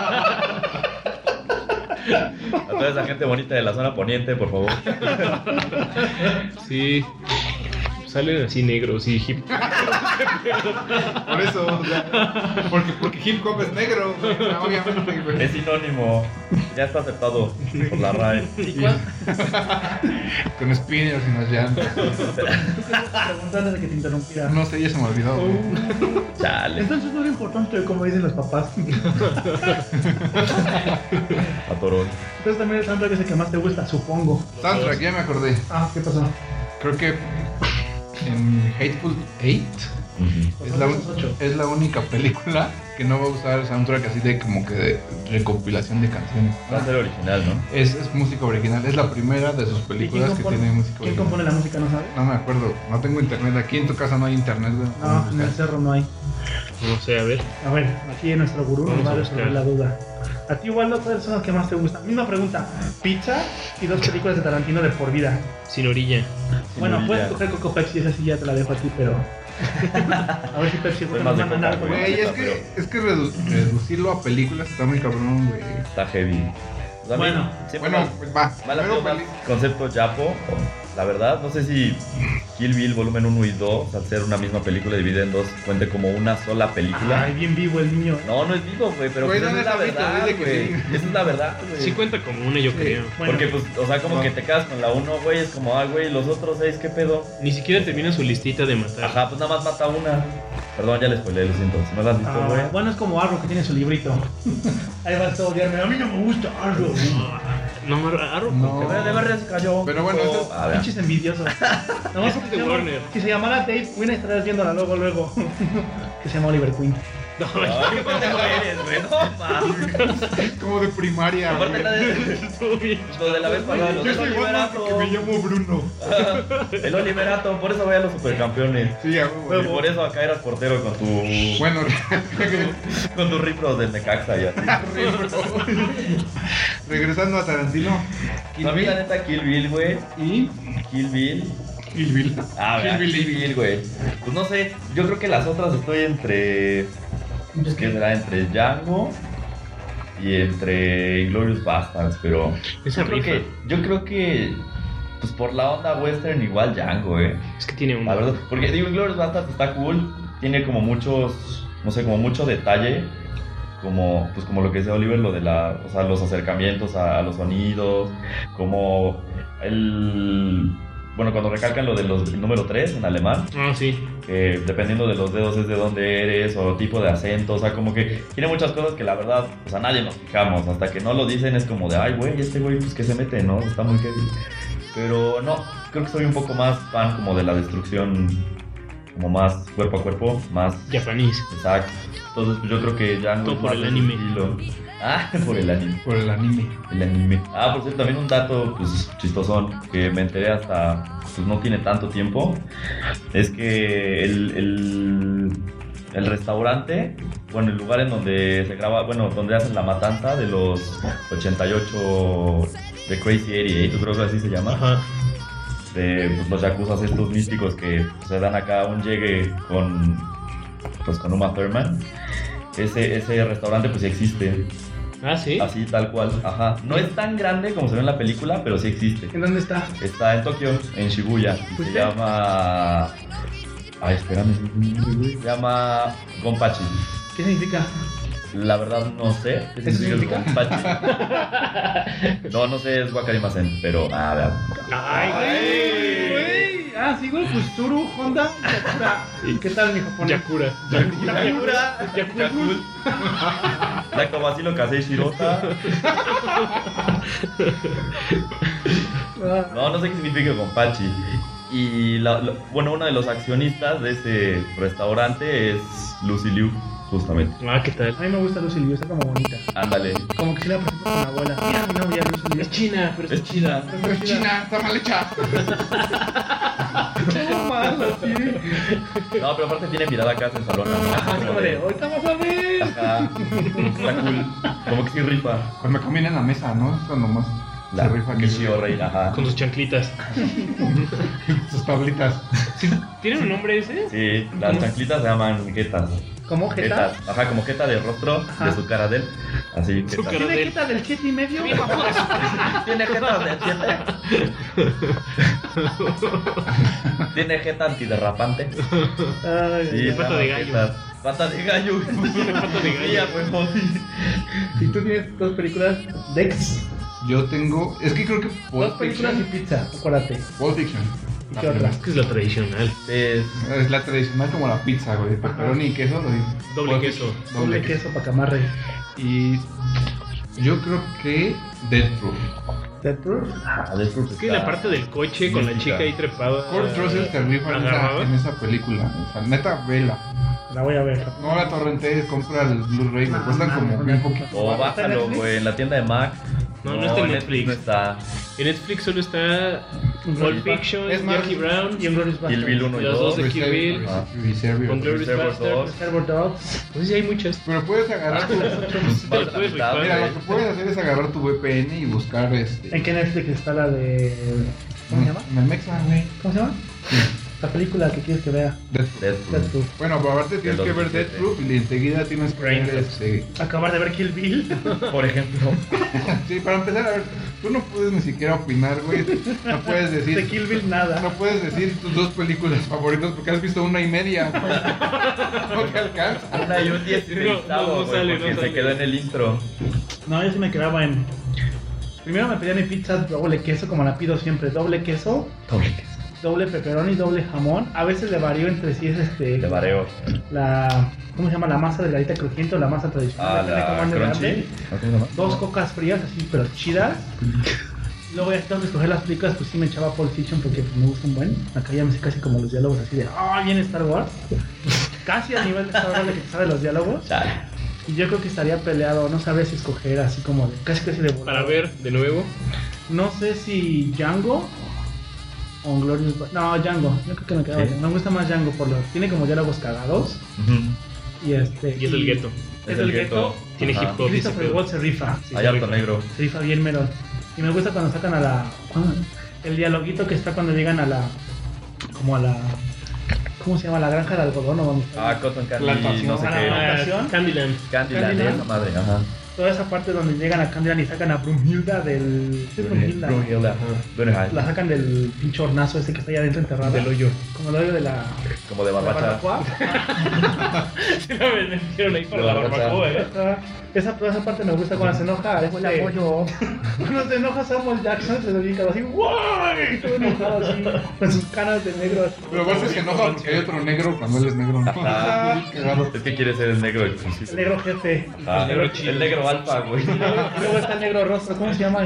A toda esa gente bonita de la zona poniente, por favor. Sí. Salen así negros y hip. Por eso, o sea, porque hip hop es negro, obviamente, güey. Es sinónimo. Ya está aceptado por la RAE. Con spinners y las llantas. Pregunta antes de que te interrumpiera. No sé, ya se me olvidó, güey. Chale. Entonces no era importante, como dicen los papás. A Torón. Entonces también el soundtrack es el que más te gusta, supongo. Soundtrack, ya me acordé. Ah, ¿qué pasó? Creo que en Hateful Eight es la única película que no va a usar soundtrack así de como que de recopilación de canciones. Va a ser original, ¿no? Es música original, es la primera de sus películas que tiene música ¿Quién original. compone la música, no sabes? No me acuerdo, no tengo internet. Aquí en tu casa no hay internet, güey. No, en el cerro no hay. No sé, a ver. A ver, aquí nuestro gurú nos Vamos va a a resolver buscar. la duda. A ti, Waldo, ¿cuáles son las que más te gustan? Misma pregunta. Pizza y 2 películas de Tarantino de por vida. Sin orilla. Bueno, orilla. puedes coger Coco Pepsi, esa sí ya te la dejo a ti, pero... A ver si Pepsi Soy nos más de va a mandar Coca, como... güey. Güey, es que reducirlo a películas está muy cabrón, güey. Está heavy. O sea, Bueno, siempre Bueno, me- va. me ha latido Primero más concepto Japo. La verdad, no sé si Kill Bill volumen 1 y 2, al ser una misma película dividida en dos, cuente como una sola película. Ay, bien vivo el niño. No, no es vivo, güey, pero Güey, pues no esa es la es ahorita, verdad, dile que güey. sí. Esa es la verdad, güey. Sí cuenta como una, yo creo. Bueno, Porque, pues, o sea, como No. que te quedas con la 1, güey, es como, ay, güey, los otros 6, ¿qué pedo? Ni siquiera termina su listita de matar. Ajá, pues nada más mata una. Perdón, ya le spoilé, lo siento. Si no la has visto, güey. Bueno, es como Arrow que tiene su librito. Ahí vas a odiarme. A mí no me gusta Arrow. No, Arrow. No. De verdad se cayó. Pero bueno, eso es- A ver. Pinches envidiosos. Nada más Es de Warner. Si se llamara Dave Quinn estarías viéndola luego. Que se llama Oliver Queen. No, Ay, qué pendejo eres, güey. No mames. como de primaria, Aparte güey. la de. estuvo bien. Lo de la vez pasada. Yo soy Batman porque me llamo Bruno. El Oliverato, por eso voy a los supercampeones. Sí, a Y huevo. por eso acá eras portero con tu. Bueno, Con tus ripros del Necaxa y así. regresando a Tarantino. Kill A mí, la Bill neta, Kill Bill, güey. y Kill Bill. Kill Bill. Ah, Kill Kill Bill. Bill, güey. Pues no sé, yo creo que las otras estoy entre. Pues, ¿qué será? Entre Django y entre Inglourious Basterds, pero. Esa Yo creo que. Pues por la onda western, igual Django, Es que tiene La un. verdad, porque digo, Inglourious Basterds está cool, tiene como muchos, no sé, como mucho detalle, como, pues como lo que decía Oliver, lo de o sea, los acercamientos a los sonidos, como bueno, cuando recalcan lo de el número 3 en alemán, Ah, sí. que dependiendo de los dedos es de dónde eres o tipo de acento, o sea, como que tiene muchas cosas que la verdad, pues a nadie nos fijamos, hasta que no lo dicen es como de, ay, güey, este güey, pues que se mete, ¿no? Está muy heavy. Pero no, creo que soy un poco más fan como de la destrucción, como más cuerpo a cuerpo, más Japanese. exacto. Entonces, pues yo creo que ya no Todo es por más el de ese anime. estilo. Ah, por el anime. Por el anime. El anime. Ah, por cierto, también un dato pues chistosón que me enteré hasta pues no tiene tanto tiempo. Es que el restaurante, bueno, el lugar en donde se graba, bueno, donde hacen la matanza de los 88 de Crazy 88, creo que así se llama. Ajá. De pues, los yakuzas estos místicos que pues, se dan acá un llegue con Uma Thurman. Ese restaurante pues sí existe. Ah, sí. Así, tal cual, ajá. No es tan grande como se ve en la película, pero sí existe. ¿En dónde está? Está en Tokio, en Shibuya. Y se ¿Fuiste? llama... Ay, espérame. Se llama Gonpachi. ¿Qué significa? La verdad no sé qué ¿Eso significa el significa? Gonpachi. No sé, es Wakarimasen, pero... Ah, vean. Ay, güey. Ah, sí, güey, pues Tsuru, Honda, Yakura. ¿Qué tal mi japonés? Yakura. Yakura. Yakura. La Kawasilo Kasei Shirota. No sé qué significa Gonpachi. Y bueno, uno de los accionistas de ese restaurante es Lucy Liu, justamente. Ah, ¿qué tal? A mí me gusta Lucy Liu, está como bonita. Ándale. Como que si la presento con la abuela. Mira mi novia Lucy Liu. Es china, pero Es china. Pero es china, está mal hecha. Todo mal, así. No, pero aparte tiene mirada acá sensualona. Ajá, como de, ahorita vas a ver. Ajá. Está cool. Como que sí rifa. Cuando camina en la mesa, ¿no? Es cuando más se rifa que Michio Rey, ajá. Con sus chanclitas. sus tablitas. ¿Tiene un nombre ese? Sí, las chanclitas se llaman jetas. ¿Cómo jeta? Jetas. Ajá, como jeta de rostro de su cara de él. Así, Su jetas. cara. ¿Tiene jeta del 7,5? Tiene jetas de 7. Tiene jeta antiderrapante. Ay, Sí, pata se de llaman gallo. jetas. Pata de gallo. Pata de gallo. Sí, a huevo. Si tú tienes dos películas, Dex, Yo tengo. Es que creo que dos Pulp películas y Fiction. pizza, acuérdate. Pulp Fiction. ¿Y La qué otra? Es que es la tradicional. Es la tradicional como la pizza, güey. Pepperoni y queso. Doble Pulp queso. Fiction, Doble queso para camarre. Y yo creo que Death Proof. Death Proof. Es que la parte del coche con la chica ahí trepada. Kurt Russell se rifa agarrado. en esa película. O sea, neta, vela. La voy a ver. No la torrentees, compra el Blu-ray. Me cuestan como bien poquito. O bájalo, Netflix? güey, en la tienda de Mac. No está en Netflix. No está. En Netflix solo está Pulp Fiction, Es más, Jackie Brown, Y en Glorious Kill Bill Bastards. 1 y Los 2. dos de Kill Bill. Reservoir. Con Glorious Reservoir Bastards. 2. Reservoir Dogs. Pues sí, hay muchas. Pero puedes agarrar tu. Te lo puedes rifar. Mira, lo que puedes hacer es agarrar tu VPN y buscar ¿En qué Netflix está la de. ¿Cómo se llama? En el Mexa, güey. ¿Cómo se llama? La película que quieres que vea. Death Proof. Death Deadpool. Proof. Bueno, pero aparte tienes De que ver 2007. Death Proof y enseguida tienes que ver Braindead. Acabar de ver Kill Bill. Por ejemplo. Sí, para empezar, a ver, tú no puedes ni siquiera opinar, güey. No puedes De decir. Kill Bill nada. No puedes decir tus dos películas favoritas porque has visto una y media. No te alcanza. Una y un 16, No sale, porque no se sale. quedó en el intro. No, yo sí me quedaba en. Primero me pedía mi pizza doble queso, como la pido siempre. Doble queso, Doble queso. doble pepperoni, doble jamón. A veces le varío entre si es De bareo. la. ¿Cómo se llama? La masa delgadita crujiente o la masa tradicional. Ah, Depende cómo la ande de crunchy. hambre. ¿Cómo se llama? Dos cocas frías, así, pero chidas. Luego ya que tengo que escoger las películas, pues sí me echaba Pulp Fiction porque pues, me gusta un buen. Acá ya me sé casi como los diálogos así de, viene Star Wars. Casi al nivel de Star Wars de que te sabe los diálogos. Chale. Y yo creo que estaría peleado, no sabría si escoger así como de, casi de volado. Para ver de nuevo. No sé si Django o Glorious No, Django, yo creo que me quedaba. ¿Sí? Me gusta más Django por lo tiene como diálogos cagados. Ujú. Y Y es del gueto. Es del gueto. Tiene Ajá. hip hop. Y Christopher Waltz se rifa. Sí, Hay se harto rifa. negro. Se rifa bien melón. Y me gusta cuando sacan a la. El dialoguito que está cuando llegan a la. Como a la. ¿Cómo se llama? La granja de algodón o donde está. Ah, Cotton Candy, Plantación. no sé Ah, qué. Plantación. Candyland. Candyland, Candyland. esa madre, ajá. Toda esa parte donde llegan a Candyland y sacan a Brunhilda del. ¿Sí es Brunhilda? Brunhilde, ajá. Brunhilde. La sacan del pinche hornazo ese que está allá adentro enterrado. Del hoyo. Como el hoyo de la. Como de la barbacha. barbacoa. Sí, la metieron ahí para Lo la van a barbacoa, Toda esa parte me gusta cuando se enoja. Cuando se enoja Samuel Jackson se lo dedica así. ¡Guay! Todo enojado así. Con sus canas de negro así. Pero aparte se enoja porque hay otro negro cuando él es negro. ¿no? Ajá. Cagado. Es que quiere ser el negro exclusivo. El negro jefe. Ah, El negro chido. el negro alfa, güey. Y luego está el negro rostro. ¿Cómo se llama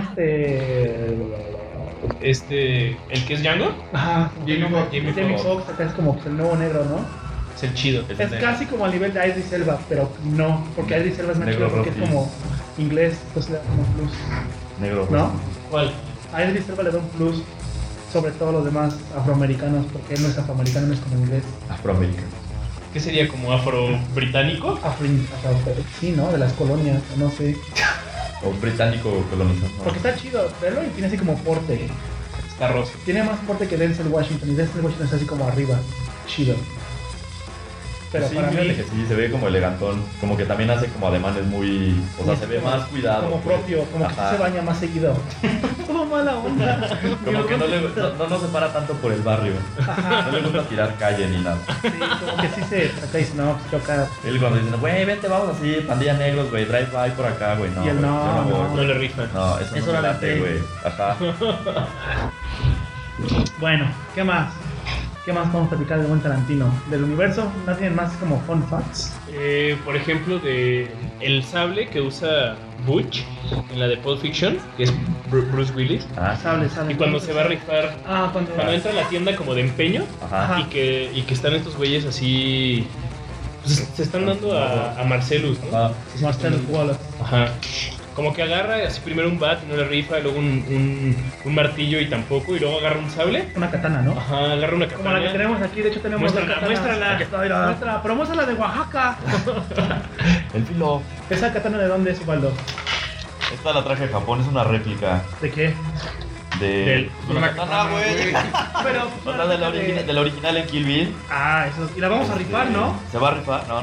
¿El que es Django? Ajá. Jamie Foxx. Jamie Foxx. Acá es como el nuevo negro, ¿no? Es el chido. Es Es negro. casi como al nivel de Idris Elba, pero no, porque Idris Elba es más Negro chido porque es Rocky. como inglés, entonces le da como un plus, Negro ¿no? ¿Cuál? A Idris Elba le da un plus sobre todos los demás afroamericanos, porque él no es afroamericano, no es como inglés. Afroamericano. ¿Qué sería como afro-británico? Sí, ¿no? De las colonias, no sé. O británico colonizador. Porque está chido verlo y tiene así como porte. Está rosa. Tiene más porte que Denzel Washington, y Denzel Washington está así como arriba, chido. Pero sí, para fíjate mí, que sí, se ve como elegantón. Como que también hace como ademanes muy. O sea, se ve más cuidado. como pues. propio, como que sí Ajá. se baña más seguido. Todo mala onda. Como que no se para tanto por el barrio. No le gusta tirar calle ni nada. Sí, como que sí se acá dice, no, pues yo acá. Él cuando dicen, güey, vente, vamos así, pandilla negros, güey, drive by por acá, güey. No, Y él, güey, no, yo no. voy. No le rifa. No, eso Eso no me la late, late. güey. Ajá. Bueno, ¿qué más? ¿Qué más podemos platicar del buen Tarantino? ¿Del universo? ¿No tienen más como fun facts? Por ejemplo, de el sable que usa Butch en la de Pulp Fiction, que es Bruce Willis. Sable. Y cuando se va a rifar, cuando entra a la tienda como de empeño, Ajá. y que están estos güeyes así, pues, se están dando a Marcellus, ¿no? Ajá. Marcellus Wallace. Ajá. Como que agarra así primero un bat y no le rifa, y luego un martillo y tampoco, y luego agarra un sable. Una katana, ¿no? Ajá, agarra una katana. Como la que tenemos aquí, de hecho tenemos Muéstrala, dos katanas. muéstrala. Aquí está, mira. Pero muéstrala de Oaxaca. El filo. ¿Esa katana de dónde es, Ubaldo? Esta la traje de Japón, es una réplica ¿De qué? de Una katana, güey. Pero... O sea, de la original en Kill Bill. Ah, eso. Y la vamos a rifar, ¿no? ¿Se va a rifar? No.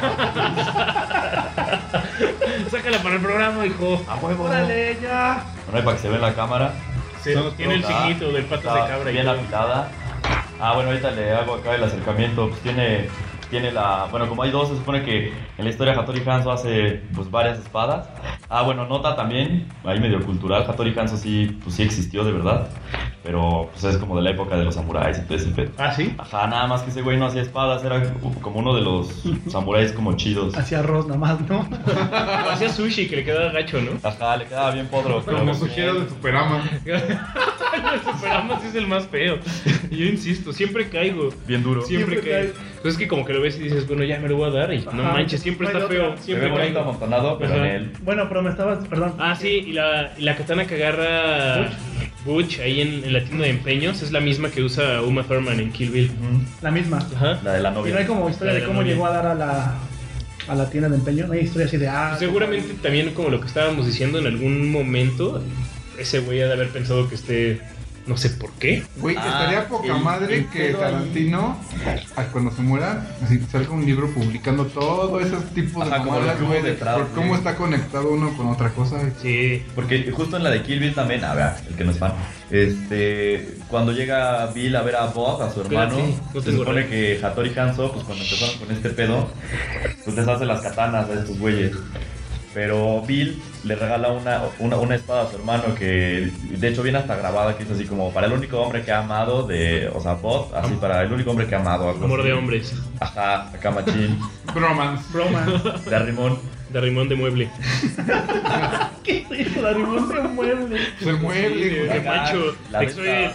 Sácala para el programa, hijo. A huevo. Órale, ya. Bueno, ahí para que se vea en la cámara. Tiene el signito del patas de cabra. Bien afilada. Bueno, ahorita le hago acá el acercamiento. Pues tiene la... Bueno, como hay dos, se supone que en la historia Hattori Hanzo hace pues varias espadas. Bueno, nota también, ahí medio cultural, Hattori Hanzo sí, pues sí existió de verdad. Pero pues es como de la época de los samuráis y todo ese pedo. ¿Ah, sí? Ajá, nada más que ese güey no hacía espadas, era como uno de los samuráis como chidos. Hacía arroz nomás, ¿no? Hacía sushi, que le quedaba gacho, ¿no? Ajá, le quedaba bien podro. Como Sugiro de Superama. El Superama sí es el más feo. Y yo insisto, siempre caigo. Bien duro. Siempre caigo. Pues es que como que lo ves y dices, bueno, ya me lo voy a dar. Y no Ajá. manches, siempre No hay está feo. otra. Se ve Siempre bonito caigo. amontonado, pero Ajá. en él. Bueno, pero me estabas... Perdón. Ah, sí, y la katana que agarra Butch ahí en la tienda de empeños es la misma que usa Uma Thurman en Kill Bill. La misma. Ajá. La de la Y novia. no hay como historia La de de cómo la novia. llegó a dar a la tienda de empeño. No hay historia así de... Seguramente también, como lo que estábamos diciendo, en algún momento ese güey ha de haber pensado que esté... No sé por qué. Güey, estaría poca madre que pedo ahí. Tarantino, cuando se muera, así salga un libro publicando todo ese tipo de Ajá, como lo mamadas, que hubo güey, de detrás, por cómo güey. está conectado uno con otra cosa. Sí. Porque justo en la de Kill Bill también, el que no es fan, cuando llega Bill a ver a Bob, a su hermano, Espérate, no se tengo supone nada. que Hattori Hanzo, pues cuando empezaron con este pedo, pues les hace las katanas a estos güeyes. Pero Bill le regala una espada a su hermano que de hecho viene hasta grabada, que es así como para el único hombre que ha amado, o sea, Bob, así para el único hombre que ha amado. algo Amor así. de hombres. Ajá, acá machín, Bromance. Broma. de Arrimón. De Rimón de Mueble. ¿Qué es eso? La rimón de mueble. Se mueve, De güey. macho. La Texto de-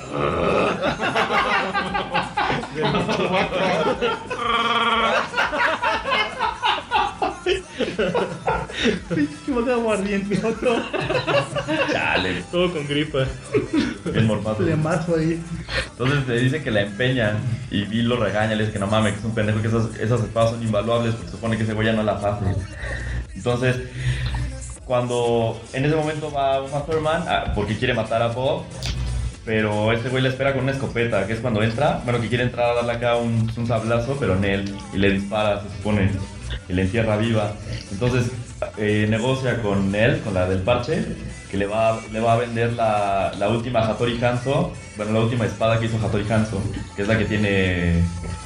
Pinche de aguardiente, otro Chale, Todo con gripa. bien mormazo. lemazo ahí. Entonces le dice que la empeñan y Bill lo regaña, le dice que no mames, que es un pendejo, que esas espadas son invaluables porque se supone que ese güey ya no las hace. Entonces, cuando en ese momento va Uma Thurman porque quiere matar a Bob, pero ese güey le espera con una escopeta, que es cuando entra, bueno, que quiere entrar a darle acá un sablazo, pero en él, y le dispara, se supone, y le entierra viva. Entonces negocia con él, con la del parche, que le va a vender la última Hattori Hanzo, bueno, la última espada que hizo Hattori Hanzo, que es la que tiene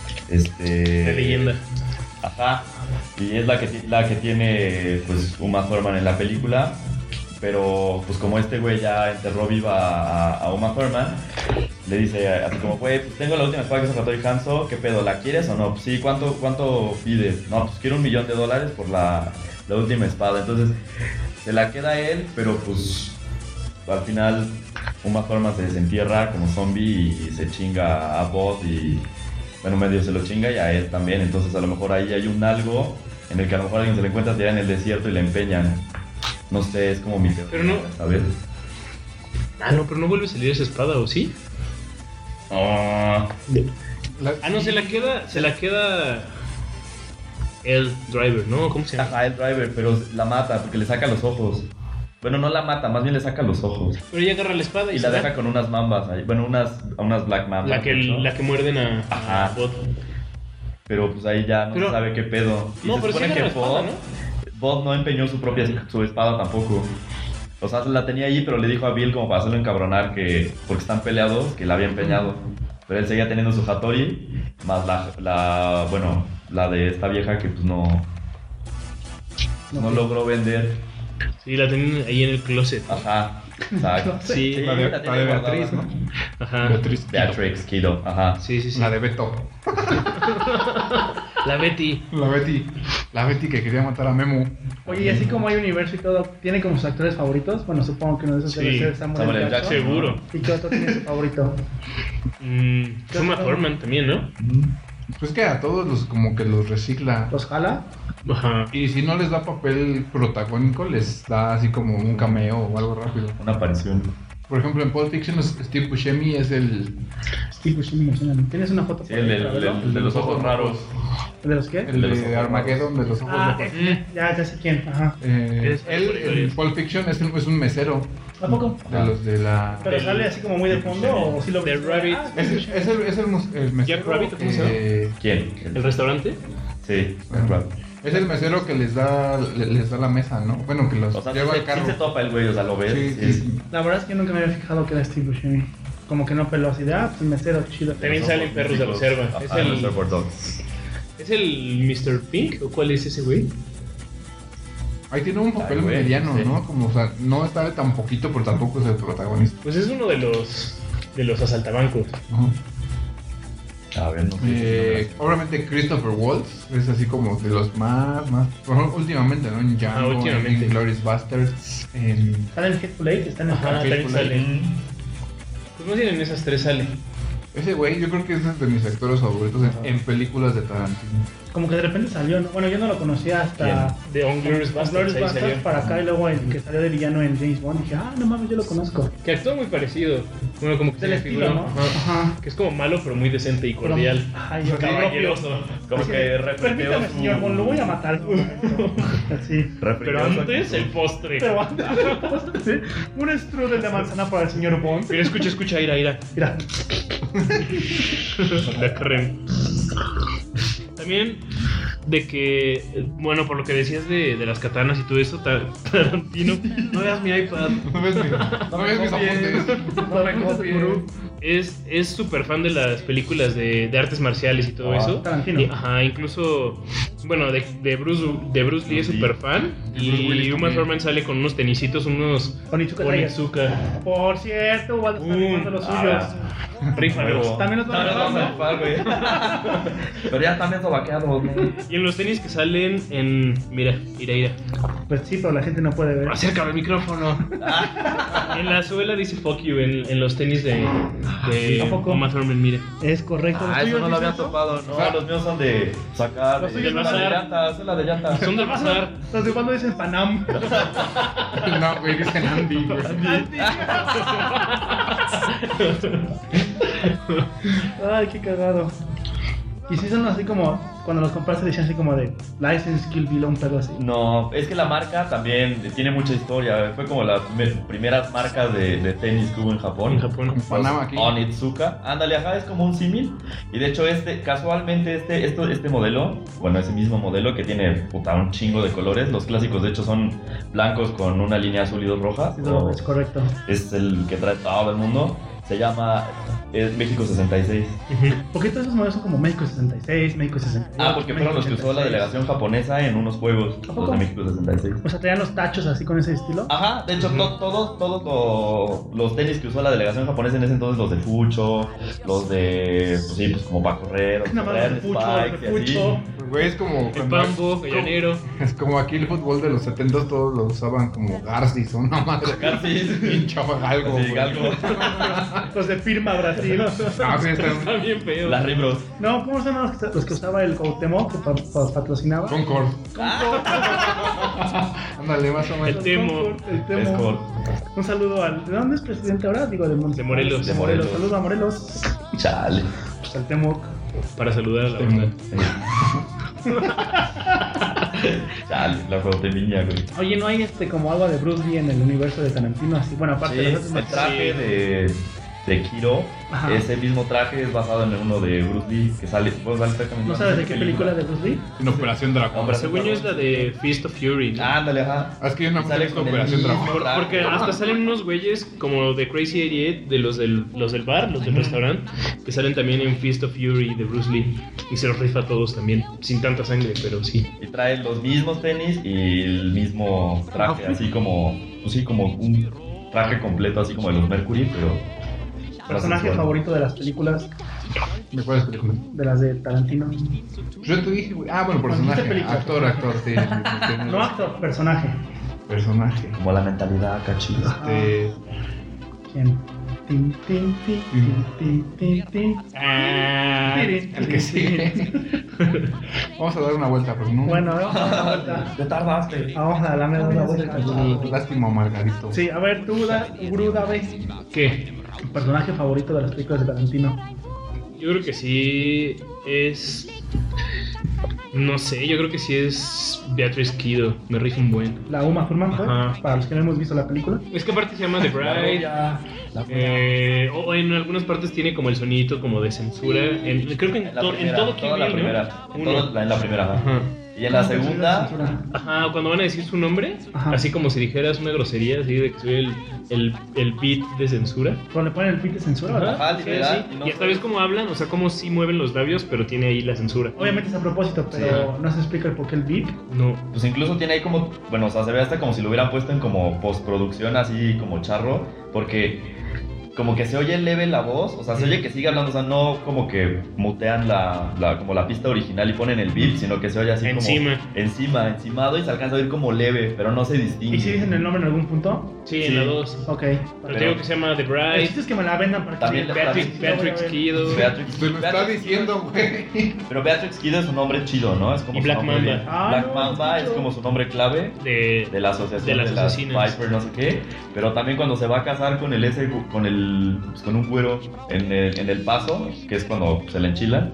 De leyenda. Ajá, y es la que tiene pues Uma Thurman en la película. Pero pues como este güey ya enterró viva a Uma Thurman, le dice así como, güey, pues tengo la última espada que hizo Hattori Hanzo, ¿qué pedo? ¿La quieres o no? Pues sí, ¿cuánto pides? No, pues quiero $1 millón por la última espada. Entonces se la queda él, pero pues al final Uma Thurman se desentierra como zombie y se chinga a Bob y bueno, medio se lo chinga y a él también. Entonces a lo mejor ahí hay un algo en el que a lo mejor alguien se le encuentra tirada en el desierto y le empeñan. No sé, es como mi teoría. Pero no. ¿Sabes? No, pero no vuelve a salir esa espada, ¿o sí? Ah, No, se la queda el driver, ¿no? ¿Cómo se llama? ajá, el driver, pero la mata porque le saca los ojos. Bueno, no la mata, más bien le saca los ojos. Pero ella agarra la espada y, Y se la va. deja con unas mambas ahí. Bueno, unas black mambas. La que muerden a Ajá. Bot. Pero pues ahí ya no Pero- se sabe qué pedo. Y No, se pero sí supone agarra que la espada, Bob, ¿no? Bob no empeñó su espada tampoco. O sea, la tenía ahí, pero le dijo a Bill como para hacerlo encabronar que porque están peleados, que la había empeñado. Pero él seguía teniendo su Hattori, más la de esta vieja que pues no logró vender. Sí, la tienen ahí en el closet. Ajá. Exacto. Sí, La de Beatriz, ¿no? Ajá. Beatrix Kiddo. Ajá. Sí, sí, sí. La de Beto. La Betty. La Betty que quería matar a Memo. Oye, y así como hay universo y todo, ¿tiene como sus actores favoritos? Bueno, supongo que uno de esos Sí, debe ser Samuel Samuel L. L. Jackson. Seguro. ¿Y qué otro tiene su favorito? Uma Thurman también, ¿no? Pues que a todos los como que los recicla. ¿Los jala? Ajá. Y si no les da papel protagónico, les da así como un cameo o algo rápido. Una aparición. Por ejemplo, en Pulp Fiction, Steve Buscemi es el Steve Buscemi, me suena. ¿Tienes una foto? Sí, el de los ojos raros. ¿El de los qué? el de los de ojos Armageddon de los ojos Ah, locos. ya sé quién. Ajá. Es- Él en Pulp Fiction es un mesero ¿A poco? de los de la... ¿Pero sale así como muy de fondo o sí lo The ves? Rabbit. Ah, Es el mesero. Jack Rabbit, ¿cómo se llama? ¿Quién? ¿El restaurante? Sí, Ajá. Es el mesero que les da la mesa, ¿no? Bueno, que los O sea, lleva sí, al carro. sí se topa el güey, o sea, lo ves. Sí, sí. sí. La verdad es que nunca me había fijado que era Steve Buscemi. Como que no peló así de, pues mesero, chido. También salen perros de reserva. Es Ajá, el, Reservoir Dogs. ¿Es el Mr. Pink o cuál es ese güey? Ahí tiene un papel Ay, güey, mediano, sí. ¿no? Como, o sea, no está tan poquito, pero tampoco es el protagonista. Pues es uno de los asaltabancos. Ajá. A ver, no sé. Obviamente Christopher Waltz es así como de los más, bueno, últimamente, ¿no? En Django, últimamente. en Glorious Bastards, en... Sale en Hateful Eight, está en el Ajá, canal. también sale. Pues más bien en esas tres sale. Ese güey, yo creo que es de mis actores favoritos en películas de Tarantino. Como que de repente salió, ¿no? Bueno, yo no lo conocía hasta... De Glorious Bastards, Glorious ahí Bastards salió. para acá y luego el que salió de villano en James Bond. Dije, no mames, yo lo conozco. Que actúa muy parecido. Bueno, como que Del se estilo, figuró. ¿no? Ajá. Ajá. Que es como malo, pero muy decente y cordial. Ay, yo Caballeroso. Como que reprendió Permítame, señor Bond, lo voy a matar. Así. Pero antes el postre. Pero antes, ¿sí? Un strudel de manzana para el señor Bond. Pero escucha, ira. Mira, La crema. También de que, bueno, por lo que decías de las katanas y todo eso, Tarantino. No veas mi iPad. No ves mis apuntes. no me copies. Es súper fan de las películas de artes marciales y todo eso. Tarantino. Ajá, incluso, bueno, de Bruce Lee es súper fan. Y Bruce Willis Y Uma también. Thurman sale con unos tenisitos, unos Onitsuka Tiger. Onitsuka. Por cierto, Walt está rifando los suyos. Rífalos. También los van a vamos a rifar, rifar, güey. Pero ya están bien sobaqueados, güey. Y en los tenis que salen en... Mira. Pues sí, pero la gente no puede ver. Acércame el micrófono. En la suela dice fuck you en los tenis de ¿A poco? Uma Thurman, mira. Es correcto. ¿Los Ah, eso tuyos no lo habían dicen eso? topado. No, los míos son de sacar. Los tuyos la van a de ser- llantas, es la de llantas. Son del bazar. Los de cuando dicen Panam. No, güey, dicen Andy, güey. Ay, qué cagado. Y si son así como, cuando los compraste decían así como de License Kill Bill o un pedo así. No, es que la marca también tiene mucha historia. Fue como las primeras marcas de tenis que hubo en Japón. En Japón. Con Panamá aquí. Onitsuka. Ándale, ajá, es como un símil. Y de hecho, casualmente, este modelo, bueno, ese mismo modelo que tiene puta, un chingo de colores. Los clásicos, de hecho, son blancos con una línea azul y dos rojas. Sí, no, es correcto. Es el que trae todo el mundo. Se llama México 66. Porque todos esos modelos son como México 66, México 68. Ah, porque fueron los que usó la 86. delegación japonesa en unos juegos, ¿A los poco? de México 66. O sea, traían los tachos así con ese estilo. Ajá, de hecho, todos los tenis que usó la delegación japonesa en ese entonces, los de Fucho, los de, pues sí, pues como para correr, los Nada más correr, los de Fucho, Spikes los de y así. Fucho. Güey, es como... El Bambo, el llanero. Es como aquí el fútbol de los 70 todos lo usaban como Garcis o una madre. Garcis. Pinchaba galgo, Sí, güey. galgo. Los de Firma Brasil. Ah, sí, están... Está bien feo. Las Ribros. No, ¿cómo se llaman los que usaba el Cuauhtémoc que patrocinaba? Concord. Ándale, más o El menos. Temo. El Temo. Escort. Un saludo al... ¿De dónde es presidente ahora? Digo, de De Morelos. De Morelos. Saludo a Morelos. Chale. Pues al Temoc. Para saludar a la banda. Chale, la Cuauhtemilla, güey. Oye, ¿no hay como algo de Bruce Lee en el universo de Tarantino? Así, bueno, aparte Sí, de los el otros. traje de Kiro, Ajá. ese mismo traje es basado en uno de Bruce Lee, que sale, pues sale exactamente. ¿No sabes de qué película de Bruce Lee? En Operación Dragón. Hombre, Según yo es la de Fist of Fury, ¿no? Ándale, ajá. Es que yo no me Sale acuerdo con de el Operación mismo Dragón. traje. Porque hasta salen unos güeyes como de Crazy 88, de los del bar, los del restaurante, que salen también en Fist of Fury de Bruce Lee. Y se los rifa a todos también, sin tanta sangre, pero sí. Y trae los mismos tenis y el mismo traje, así como, pues sí, como un traje completo, así como de los Mercury, pero... ¿Personaje favorito de las películas? ¿Me cuáles películas? De las de Tarantino. Yo te dije, güey. Ah, bueno, Dijiste personaje. película. Actor, sí. No actor, personaje. Personaje. Como la mentalidad acá chida. ¿Quién? Tin, tin, tin, tin, tin, tin. El que sigue. Vamos a dar una vuelta, pues no. Bueno, vamos a dar una vuelta. Te tardaste. Vamos a darle una vuelta. Lástima, Margarito. Sí, a ver, tú, Bruda, ve. ¿Qué? ¿Tu personaje favorito de las películas de Tarantino? Yo creo que sí es... No sé, yo creo que sí es Beatrice Kiddo. Me rige un buen. La Uma Thurman, pues, Ajá. para los que no hemos visto la película. Es que aparte se llama The Bride. O en algunas partes tiene como el sonidito como de censura. Creo que en todo Kill toda la Bill, primera. ¿no? En la primera. Ajá. Y en la segunda, Ajá, cuando van a decir su nombre, Ajá. así como si dijeras una grosería, así de que soy el beat de censura. Cuando le ponen el pin de censura, ¿verdad? Ajá, Sí, literal. sí. no Y esta vez como hablan, o sea, como sí mueven los labios, pero tiene ahí la censura. Obviamente es a propósito, pero no se explica el por qué el beat. No. Pues incluso tiene ahí como, bueno, o sea, se ve hasta como si lo hubieran puesto en como postproducción así como charro, porque como que se oye leve la voz, o sea, se oye que sigue hablando, o sea, no como que mutean como la pista original y ponen el beat, sino que se oye así Encima. como encimado y se alcanza a oír como leve, pero no se distingue. ¿Y si dicen el nombre en algún punto? Sí, Sí. en la 2. Ok. Pero te digo que se llama The El Bride. chiste es que me la vendan para que También Beatrix Kiddo. Beatrix, Te lo está Beatrix diciendo, güey. Pero Beatrix Kiddo es un nombre chido, ¿no? Es como Y su Black nombre Mamba. bien. Ah, Black no, Mamba es chido. como su nombre clave De de la asociación de las asesinas. Viper, no sé qué. Pero también cuando se va a casar con con un güero en el paso, que es cuando se le enchilan,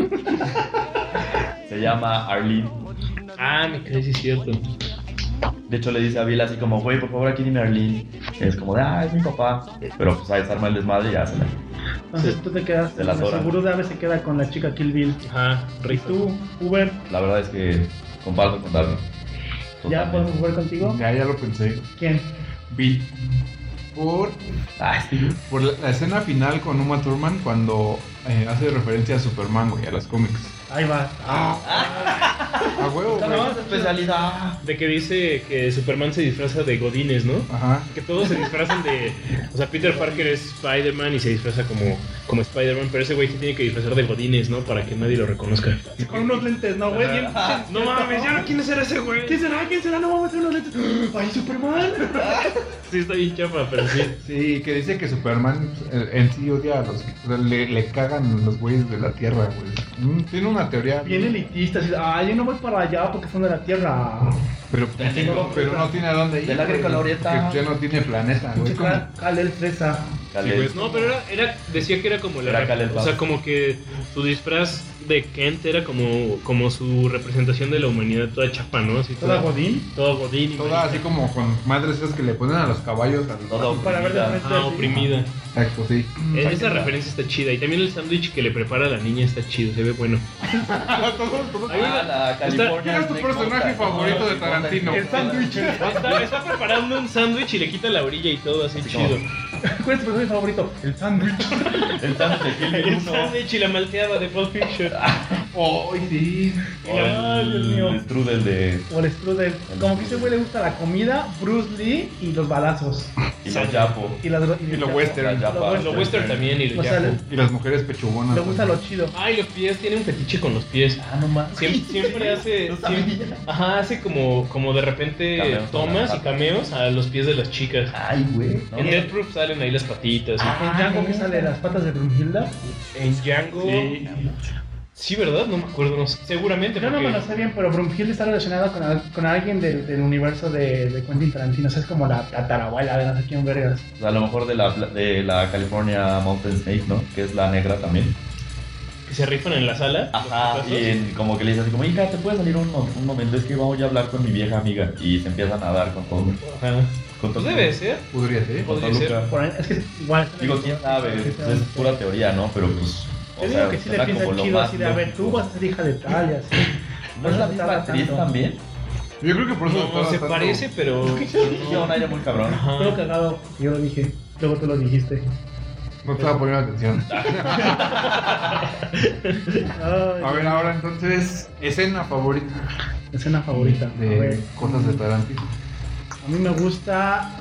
se llama Arlene. Ah, me crees, sí es cierto. De hecho le dice a Bill así como, güey, por favor aquí dime Arlene. Y es como de, es mi papá. Pero pues ahí se arma el desmadre y ya se la... Entonces tú te quedas, Se la tora. seguro de ave se queda con la chica Kill Bill. Ajá, ¿Y rico. tú, Uber, La verdad es que comparto con Darwin. ya podemos jugar contigo? Ya lo pensé. ¿Quién? Bill. Sí. Por la escena final con Uma Thurman cuando hace referencia a Superman, güey, a las cómics. Ahí va. A huevo, güey. Tenemos especialidad. De que dice que Superman se disfraza de godines, ¿no? Ajá. Que todos se disfrazan de... O sea, Peter Parker es Spider-Man y se disfraza como Spider-Man, pero ese güey se tiene que disfrazar de godines, ¿no? Para que nadie lo reconozca. Con unos lentes, ¿no, güey? Bien. No mames, ya no quién será ese güey. ¿Quién será? ¿Quién será? No vamos a hacer unos lentes. ¡Ay, Superman! Sí, está bien chafa, pero sí. Sí, que dice que Superman en sí odia a los... O sea, le cagan los güeyes de la Tierra, güey. Tiene una teoría. Bien elitista, así, yo no voy para allá porque son de la Tierra. Pero no tiene a dónde ir. De la güey, agrícola oriental. porque ya no tiene planeta, güey. Como- Kal-El Fresa. Caleb. No, pero decía que era como Era Kal-El o sea, como que su disfraz de Kent era como su representación de la humanidad toda chapa, ¿no? Así ¿Toda Godín? todo godín y Toda así como con madres esas que le ponen a los caballos. Toda Para ver de oprimida. frente. oprimida. Exacto, sí. Esa referencia está chida. Y también el sándwich que le prepara a la niña está chido, se ve bueno. Hay una- La California. ¿Quién es tu personaje favorito de Tarantino? El sándwich. Está preparando un sándwich y le quita la orilla y todo así Así chido. ¿Cuál es tu personaje favorito? El sándwich. El sándwich de Kill Bill El 1. sándwich y la malteada de Pulp Fiction. ¡Ay, sí! O Ay, Dios mío. el strudel de... O el strudel. Como que a ese güey le gusta la comida, Bruce Lee y los balazos. Y la Yapo. Y lo western. La Yapa. Lo western también y lo O sea, yapo. Y las mujeres pechugonas. le gusta lo chido. Ay, los pies, tiene un fetiche con los pies. No más. Siempre hace. No sabía. Hace como de repente Cameos, tomas ¿no? y cameos a los pies de las chicas. Ay, güey. No, En Death Proof salen ahí las patitas. En Django que sale las patas de Brunhilda. En Django. Sí, ¿verdad? No me acuerdo. No sé. Seguramente. Yo no porque- me lo sé bien, pero Brunhilde está relacionada con alguien del universo de Quentin Tarantino. O sea, es como la tatarabuela de no sé quién vergas. O sea, a lo mejor de la California Mountain Snake, ¿no? Que es la negra también. Que se rifan en la sala. Ajá, los y putazos. como que le dice así como, hija, ¿te puedes salir un momento? Es que voy a hablar con mi vieja amiga. Y se empiezan a dar con todo. Ajá. Con Pues debe ser. Podría ser. Con Podría ser. Toluca. Por ahí, es que igual. Digo, quién sabe, es pura teoría, ¿no? Pero pues. Yo digo que sí le suena piensan como lo chido más así de, a ver, tú lógico. vas a ser hija de tal y así. ¿No es la misma actriz también? Yo creo que por eso No, estaba se tanto- parece, pero. Sí, una ella muy cabrón. Ajá. Todo cagado, yo lo dije, luego tú lo dijiste. No estaba poniendo atención. Ay, A ver, ahora entonces, escena favorita escena favorita. A ver, de cosas de Tarantino. a mí me gusta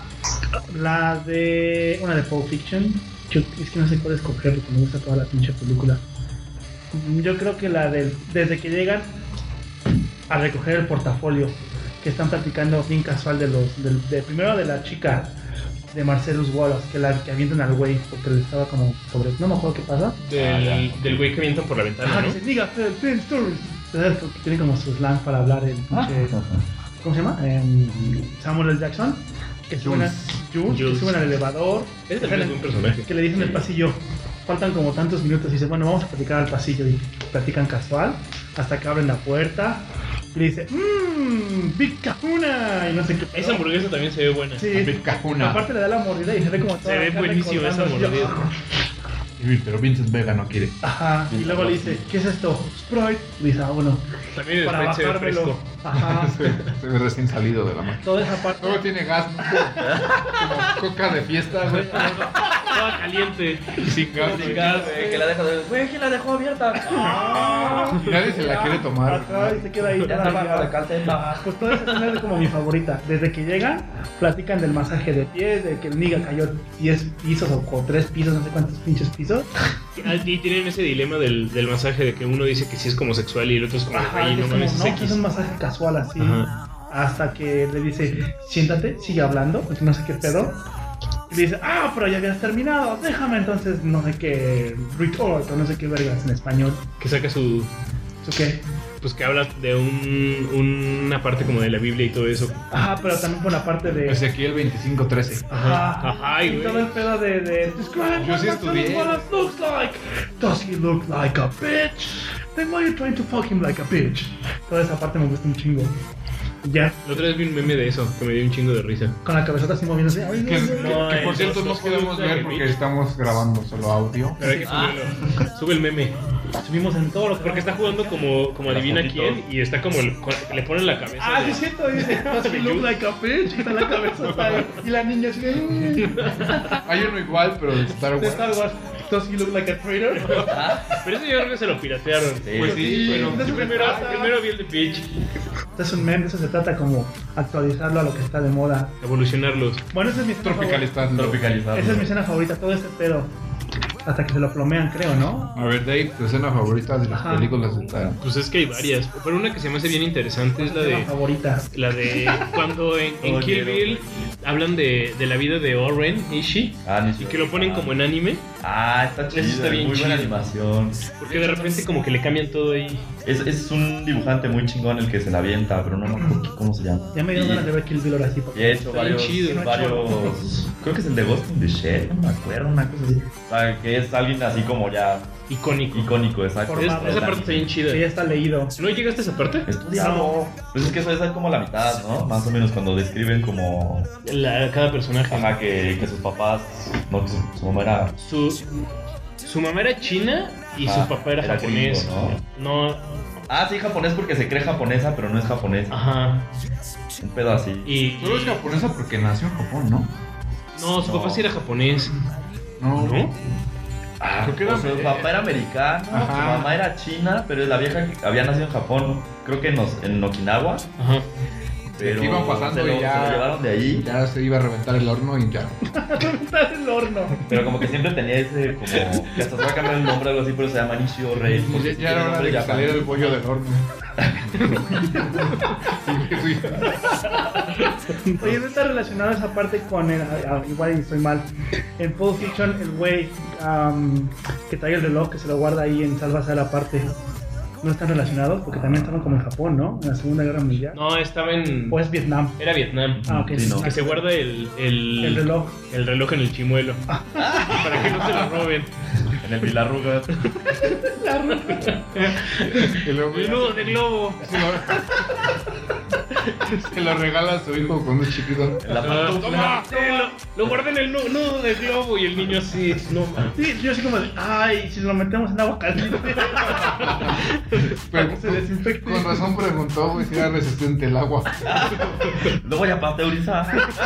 la de. Una de Pulp Fiction. Es que no sé cuál escoger porque me gusta toda la pinche película. Yo creo que la del. Desde que llegan a recoger el portafolio, que están platicando bien casual de los. Primero de la chica de Marcellus Wallace, que avientan al güey porque le estaba como sobre. No me acuerdo qué pasa. Del güey que avientan por la ventana, Ajá, ¿no? dice, diga, ten stories. ¿Sabes? Que tiene como su slang para hablar el pinche. ¿Cómo se llama? Samuel L. Jackson. Que suben, Jules, que Jules. suben al elevador. Ese también es buen personaje. Que le dicen el pasillo. Faltan como tantos minutos y dice, bueno, vamos a platicar al pasillo. Y platican casual hasta que abren la puerta. Y le dice, Big Kahuna. Y no sé qué. Esa hamburguesa también se ve buena. Sí. Big Kahuna. Aparte le da la mordida y se ve como toda Se ve la carne buenísimo esa colgando así. mordida. Pero Vincent Vega no quiere. Ajá. Y luego le dice, ¿qué es esto? Sprite. Y dice, bueno, También el para Sprite se ve bajármelo. fresco. Ajá. Se ve recién salido de la máquina. Toda esa parte. Luego tiene gas, ¿no? Como coca de fiesta, güey. Toda caliente. Sin gas. Sin gas, güey, que la deja de. Güey, ¿quién la dejó abierta? Nadie se la quiere tomar. Ajá, y se queda ahí. Ya está bajo de calceta. Pues toda esa escena es como mi favorita. Desde que llegan, platican del masaje de pies, de que el Niga cayó 10 pisos o 3 pisos, no sé cuántos pinches pisos. Y tienen ese dilema del masaje de que uno dice que sí es como sexual y el otro es como, Ajá, ay, y no es mames, como, es no, es X. un masaje casual así. Ajá. Hasta que le dice, siéntate, sigue hablando, porque no sé qué pedo. Y le dice, pero ya habías terminado, déjame entonces, no sé qué, retort, o no sé qué vergas en español. Que saca su. ¿Eso qué? Pues que habla de una parte como de la Biblia y todo eso. Ajá, pero también por la parte de... Ezequiel 25:13. Ajá. Ajá, y güey. todo el pedo de describe Yo sí what estudié. Wallace looks like. Does he look like a bitch? Then why are you trying to fuck him like a bitch? Toda esa parte me gusta un chingo. Ya, La otra vez vi un meme de eso que me dio un chingo de risa. con la cabezota así moviéndose. Ay, Que, no, que por el cierto no dos podemos puntos ver de porque Mitch. estamos grabando solo audio. Pero hay que subirlo. Sube el meme. subimos en todo lo que... Porque está jugando como adivina quién y está como le ponen la cabeza. Ah, de- sí, es cierto, dice, does he look like a bitch? Y está la cabezota ahí. Y la niña así de... Hay uno igual, pero de Star De Wars. Star Wars. Does he look like a traitor? Pero eso yo creo que se lo piratearon. Pues sí, pero de eso se Primero, trata. primero vi el de Peach. Es un meme, eso se trata como actualizarlo a lo que está de moda. Evolucionarlos. Bueno, esa es mi escena favorita. tropicalizando. Tropicalizado. Esa es mi escena favorita, todo este pedo. Hasta que se lo plomean, creo, ¿no? A ver, Dave, tu escena favorita de las Ajá. películas de Tarantino. Pues es que hay varias. Pero una que se me hace bien interesante es la Mi escena de. favorita. La de cuando en Oh, Kill quiero, Bill hablan de la vida de Oren Ishii y que lo ponen como en anime. Está chido. Eso está bien muy buena chido. animación. Porque de repente como que le cambian todo ahí. Es un dibujante muy chingón el que se la avienta, pero no me acuerdo cómo se llama. Ya me dio Y- ganas de ver Kill Bill ahora sí. Y he hecho Está bien varios, chido. creo que es el de Ghost in the Shell, no me acuerdo, una cosa así. O sea, que es alguien así como ya Icónico. icónico, exacto. Formado. Esa parte está bien chida. Sí, ya está leído. ¿No llegaste a esa parte? Estudiado. Pues es que eso es como la mitad, ¿no? Más o menos cuando describen como Cada personaje. ajá, que sus papás, no, que su mamá era Su mamá era china y Ajá, su papá era era japonés. gringo, No, sí, japonés porque se cree japonesa, pero no es japonesa. ajá. Un pedo así. Y Solo es japonesa porque nació en Japón, ¿no? no, su No. papá sí era japonés. No. ¿No? Creo que era Su papá era americano, Ajá. su mamá era china, pero la vieja que había nacido en Japón, creo que en Okinawa, Ajá. pero iban pasando se lo, y ya- se lo llevaron de ahí. Ya se iba a reventar el horno y ya. Está en el horno. Pero como que siempre tenía ese, como, que hasta se va a cambiar el nombre o algo así, pero se llama Nishio Rei. porque Ya era tiene hora de nombre que japonés. saliera el pollo del horno. Sí. Oye, no está relacionado esa parte con el. Igual estoy mal. En Pulp Fiction, el güey que trae el reloj, que se lo guarda ahí en Sálvase a la parte. No están relacionados porque también estaban como en Japón, ¿no? En la Segunda Guerra Mundial. No, estaba en. O es Vietnam. Era Vietnam. Ah, ok. Sí, no. Que se guarda el reloj. El reloj en el chimuelo. Para que no se lo roben. En el Vilarrugas. Y luego El nudo de globo. Se lo regala a su hijo cuando es chiquito. La pantufla. Sí, lo guardé en el nudo del globo y el niño así, no mames. Sí, yo así como de, ay, si lo metemos en agua caliente. Para que se desinfecte. Con razón preguntó, güey, si era resistente el agua. Lo voy a pasteurizar.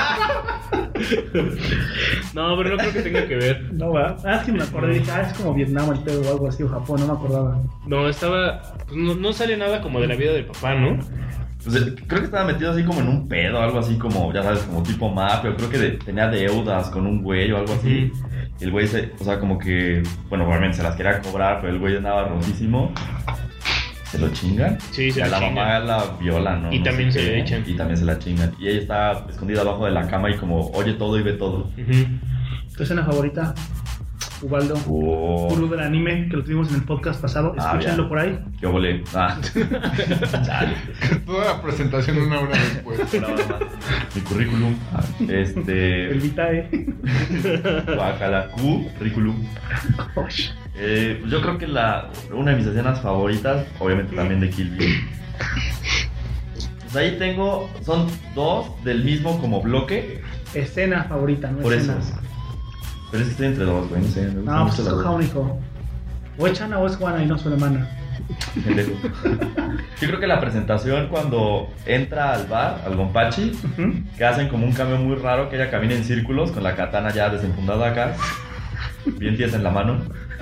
No, pero no creo que tenga que ver. No, ¿verdad? Ah, es que me acordé, dije, es como Vietnam el pedo o algo así, o Japón, no me acordaba. No, estaba. Pues no sale nada como de la vida del papá, ¿no? Pues creo que estaba metido así como en un pedo, algo así como, ya sabes, como tipo mafia. Creo que tenía deudas con un güey o algo así. Y el güey o sea, como que, bueno, obviamente se las quería cobrar, pero el güey andaba rotísimo. ¿Se lo chingan? Sí, se y a lo la chingan. mamá la violan, ¿no? Y No también sé se qué, le echan. Y también se la chingan. Y ella está escondida abajo de la cama y como oye todo y ve todo. ¿Tu escena favorita, Ubaldo? Oh, Gurú del anime, que lo tuvimos en el podcast pasado. Ah, Escúchenlo bien. por ahí. qué volé. Ah. Chale. Toda la presentación una hora después. Una hora más. Mi currículum. El Vitae. Guacala. Currículum. Yo creo que una de mis escenas favoritas, obviamente también de Kill Bill. Pues ahí son dos del mismo como bloque. Escena favorita, no Por eso. escenas. Pero es que estoy entre dos, güey, no sé. Me gusta No, pues mucho la escoja un hijo. O es Chana o es Juana y no su hermana. pendejo. Yo creo que la presentación cuando entra al bar, al Gonpachi, que hacen como un cambio muy raro, que ella camina en círculos con la katana ya desenfundada acá, bien tiesa en la mano.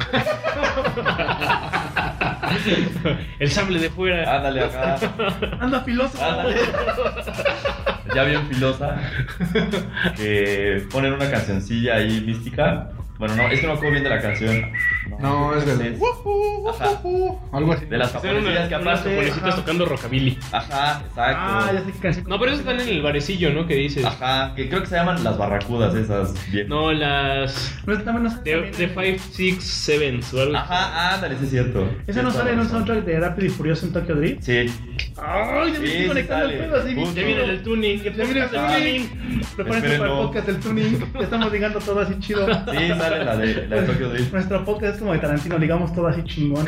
El sable de fuera. Ándale acá. ¡Anda filoso! Ándale. Ya bien filosa. Que ponen una cancioncilla ahí mística. Bueno, no, es que no me acuerdo bien de la canción. No, es del. Ajá. Algo así. De las Hacen japonesillas que unas aparte. japonesitas Ajá. tocando rockabilly. Ajá, exacto. Ah, ya sé qué canción. No, pero esos están en el barecillo, ¿no? Que dices. Ajá, que creo que se llaman las barracudas esas. Bien. No, las. No, también no sale De también 5, 6, 7 o algo así. Ajá, ándale, sí es cierto. ¿Esa no Sí, sale en un razón. soundtrack de Rápido y Furioso en Tokyo Drift? Sí. ¡Ay! Ya me Sí, estoy sí conectando el sale. pedo así. Justo. Ya viene el tuning. Ya viene el tuning. Prepárense para el Espérenlo. podcast del tuning. Ya estamos ligando todo así chido. Sí, sale la de Tokyo Drift. Nuestro podcast es como de Tarantino, ligamos todo así chingón.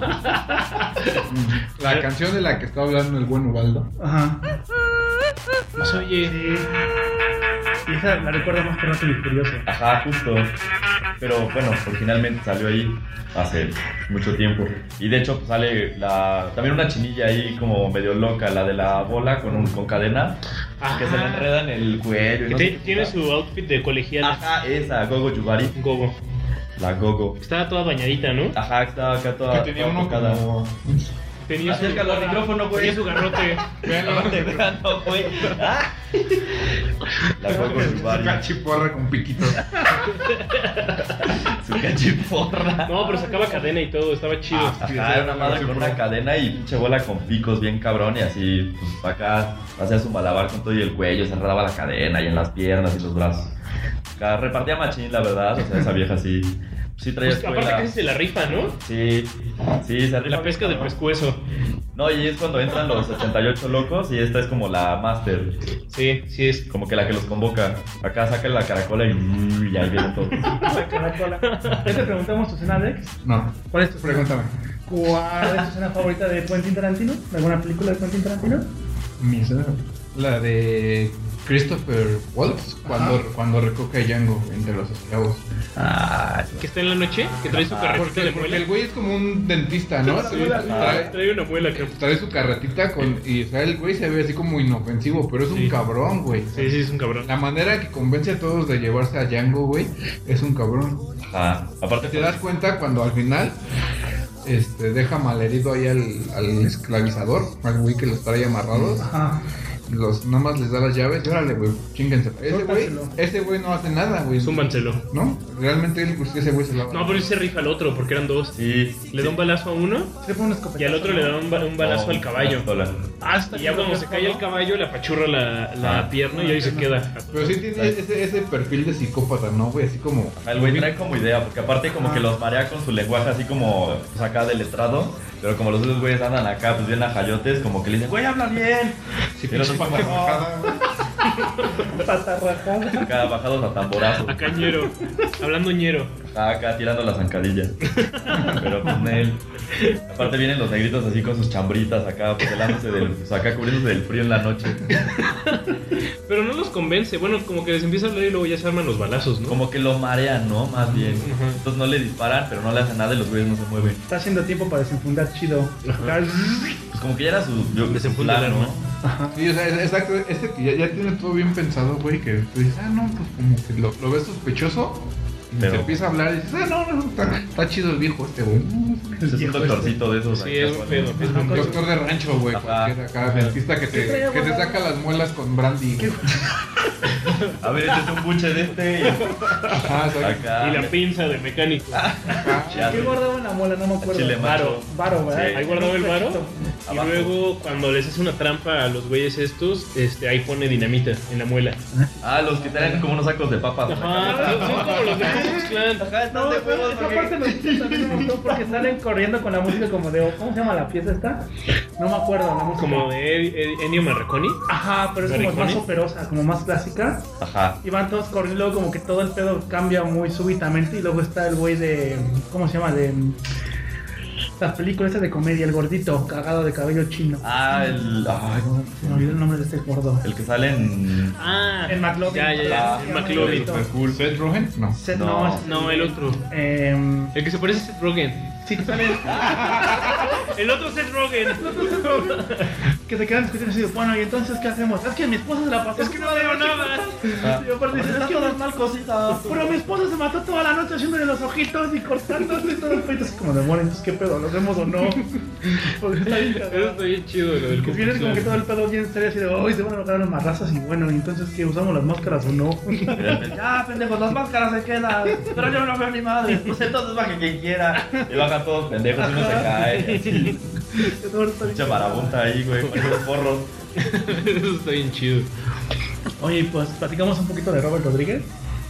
La canción de la que está hablando el buen Ubaldo. Ajá. No se oye. Sí. Y esa la recuerdo más que Rápido y Furioso. Ajá, justo. Pero bueno, originalmente salió ahí hace mucho tiempo. Y de hecho pues, sale también una chinilla ahí como medio loca, la de la bola con cadena, que se le Ajá. enreda en el cuello. y Que no sé qué tiene cosa. su outfit de colegiala. Ajá, esa, Gogo Yubari. Gogo. La Gogo. Estaba toda bañadita, ¿no? Ajá, que estaba acá toda. Que tenía toda uno tocada. como. Tenía su, Acércalo al micrófono, güey. tenía su garrote. Aparte, veanlo, güey. Ah. La Gogo Yubari. Cachiporra con piquitos. Su cachiporra. No, pero sacaba cadena y todo, estaba chido. Ajá, era una madre con una cadena y pinche bola con picos bien cabrón y así, pues acá hacía su malabar con todo y el cuello, se enredaba la cadena y en las piernas y los brazos. Acá repartía machín, la verdad, o sea, esa vieja sí traía Pues, aparte escuela. casi se la rifa, ¿no? Sí, se rifa La pesca bien, del ¿no? pescuezo. No, y es cuando entran los 88 locos y esta es como la master, Sí, sí es. como que la que los convoca. Acá saca la caracola y ahí vienen todos. La caracola. ¿Ya te preguntamos tu escena, Alex? No. ¿Cuál es tu escena? Pregúntame. ¿Cuál es tu escena favorita de Quentin Tarantino? ¿De alguna película de Quentin Tarantino? Mi escena. La de Christopher Waltz cuando recoge a Django entre los esclavos. Ah, Que está en la noche, que trae su carretita Porque de el muela. güey es como un dentista, ¿no? Sí, la muela, Trae una muela que. Trae su carretita y o sea, el güey se ve así como inofensivo, pero es un Sí. cabrón, güey. Sí, sí, es un cabrón. La manera que convence a todos de llevarse a Django, güey, es un cabrón. ajá. Aparte Te das cuenta cuando al final deja malherido ahí al esclavizador, al güey que los trae amarrados. Ajá. Nada más les da las llaves y órale, güey, chinguense. Sóltaselo. Ese güey no hace nada, güey. Zúmbanselo. ¿No? Realmente ese güey se la va. No, pero ese rifa al otro, porque eran dos. sí. Le da un balazo a uno Se pone un escopetazo. y al otro le da un balazo No, al caballo. una pistola. Ah, está Y ya cuando se cae el caballo, le apachurra la Ah. pierna y ahí se queda. Pero sí tiene ese perfil de psicópata, ¿no, güey? Así como. Ajá, el güey trae como idea, porque aparte como que los marea con su lenguaje así como pues, acá del estrado, pero como los otros güeyes andan acá pues bien ajayotes, como que le dicen, güey, habla bien. Sí, Pero pinche así como, paja "Oh". enojada, güey. Patarrajada. Acá bajados a tamborazos. Acá ñero. Hablando ñero. Acá tirando las zancadillas. Pero con él. Aparte vienen los negritos así con sus chambritas acá, acá cubriéndose del frío en la noche. Pero no los convence. Bueno, como que les empieza a hablar y luego ya se arman los balazos, ¿no? Como que lo marean, ¿no? Más bien. Ajá. Entonces no le disparan, pero no le hacen nada y los güeyes no se mueven. Está haciendo tiempo para desenfundar chido. Pues como que ya era su Desenfunda el plan, arma. ¿no? Ajá. Sí, o sea, exacto, que ya tiene todo bien pensado, güey, que tú dices, no, pues como que lo ves sospechoso, y Pero- te empieza a hablar y dices, no, está chido el viejo este, güey. Es un doctorcito de esos. Sí, acá, es un pedo. Es Un un pedo. doctor de rancho, güey, Ajá. cualquier acá, dentista que te saca las muelas con brandy. Güey. A ver, este es un buche de este. Ajá, exacto. Acá. Y la pinza de mecánico. Ya, ¿Qué guardaba en la muela? No me acuerdo. Chile macho. Varo, ¿verdad? Sí. Ahí guardaba el varo. Y Abajo. luego, cuando les hace una trampa a los güeyes estos, ahí pone dinamita en la muela. Ah, los que traen como unos sacos de papas. Ajá, son como los de Ku Klux Klan. Ajá, están No, de pero huevos. esa porque- parte me también me gustó porque salen corriendo con la música como de... ¿Cómo se llama la pieza esta? No me acuerdo la música. Como de Ennio Morricone. Ajá, pero es como ¿Morricone? más operosa, como más clásica. Ajá. Y van todos corriendo, luego como que todo el pedo cambia muy súbitamente y luego está el güey de... ¿Cómo se llama? De... La película esta de comedia, el gordito, cagado de cabello chino. Ah, el. Ay, no. Se me olvidó el nombre de este gordo. El que sale en. Ah, En McLovin. Ya, Ah, en sí, McLovin. sí, cool. ¿Seth Rogen? No. Seth, No. es- No, el otro. Em, El que se parece a Seth Rogen. sí, que sale... El otro Seth Rogen. que se quedan discutiendo así de, bueno, ¿y entonces qué hacemos? Es que mi esposa se la pasó. Es que no veo nada. Y aparte dice, es que todas mal cositas. Pero mi esposa se mató toda la noche haciéndole los ojitos y cortándose y todo el peito. Así como de, bueno, entonces qué pedo, ¿lo hacemos o no? Porque está bien Eso cagado. está bien chido, lo del Que Ku vienes Klux como que todo Klan. el pedo bien serio así de, hoy se van a lograr unas marrazas y bueno, ¿y entonces qué? ¿Usamos las máscaras o no? Ya, pendejos, las máscaras se quedan. Pero yo no veo a mi madre. Pues entonces baje quien quiera. Y bajan todos pendejos y uno se cae. Así. Todo está bien Mucha cagado. marabunta ahí, güey. Con los porros. Eso está bien chido. Oye, pues platicamos un poquito de Robert Rodríguez.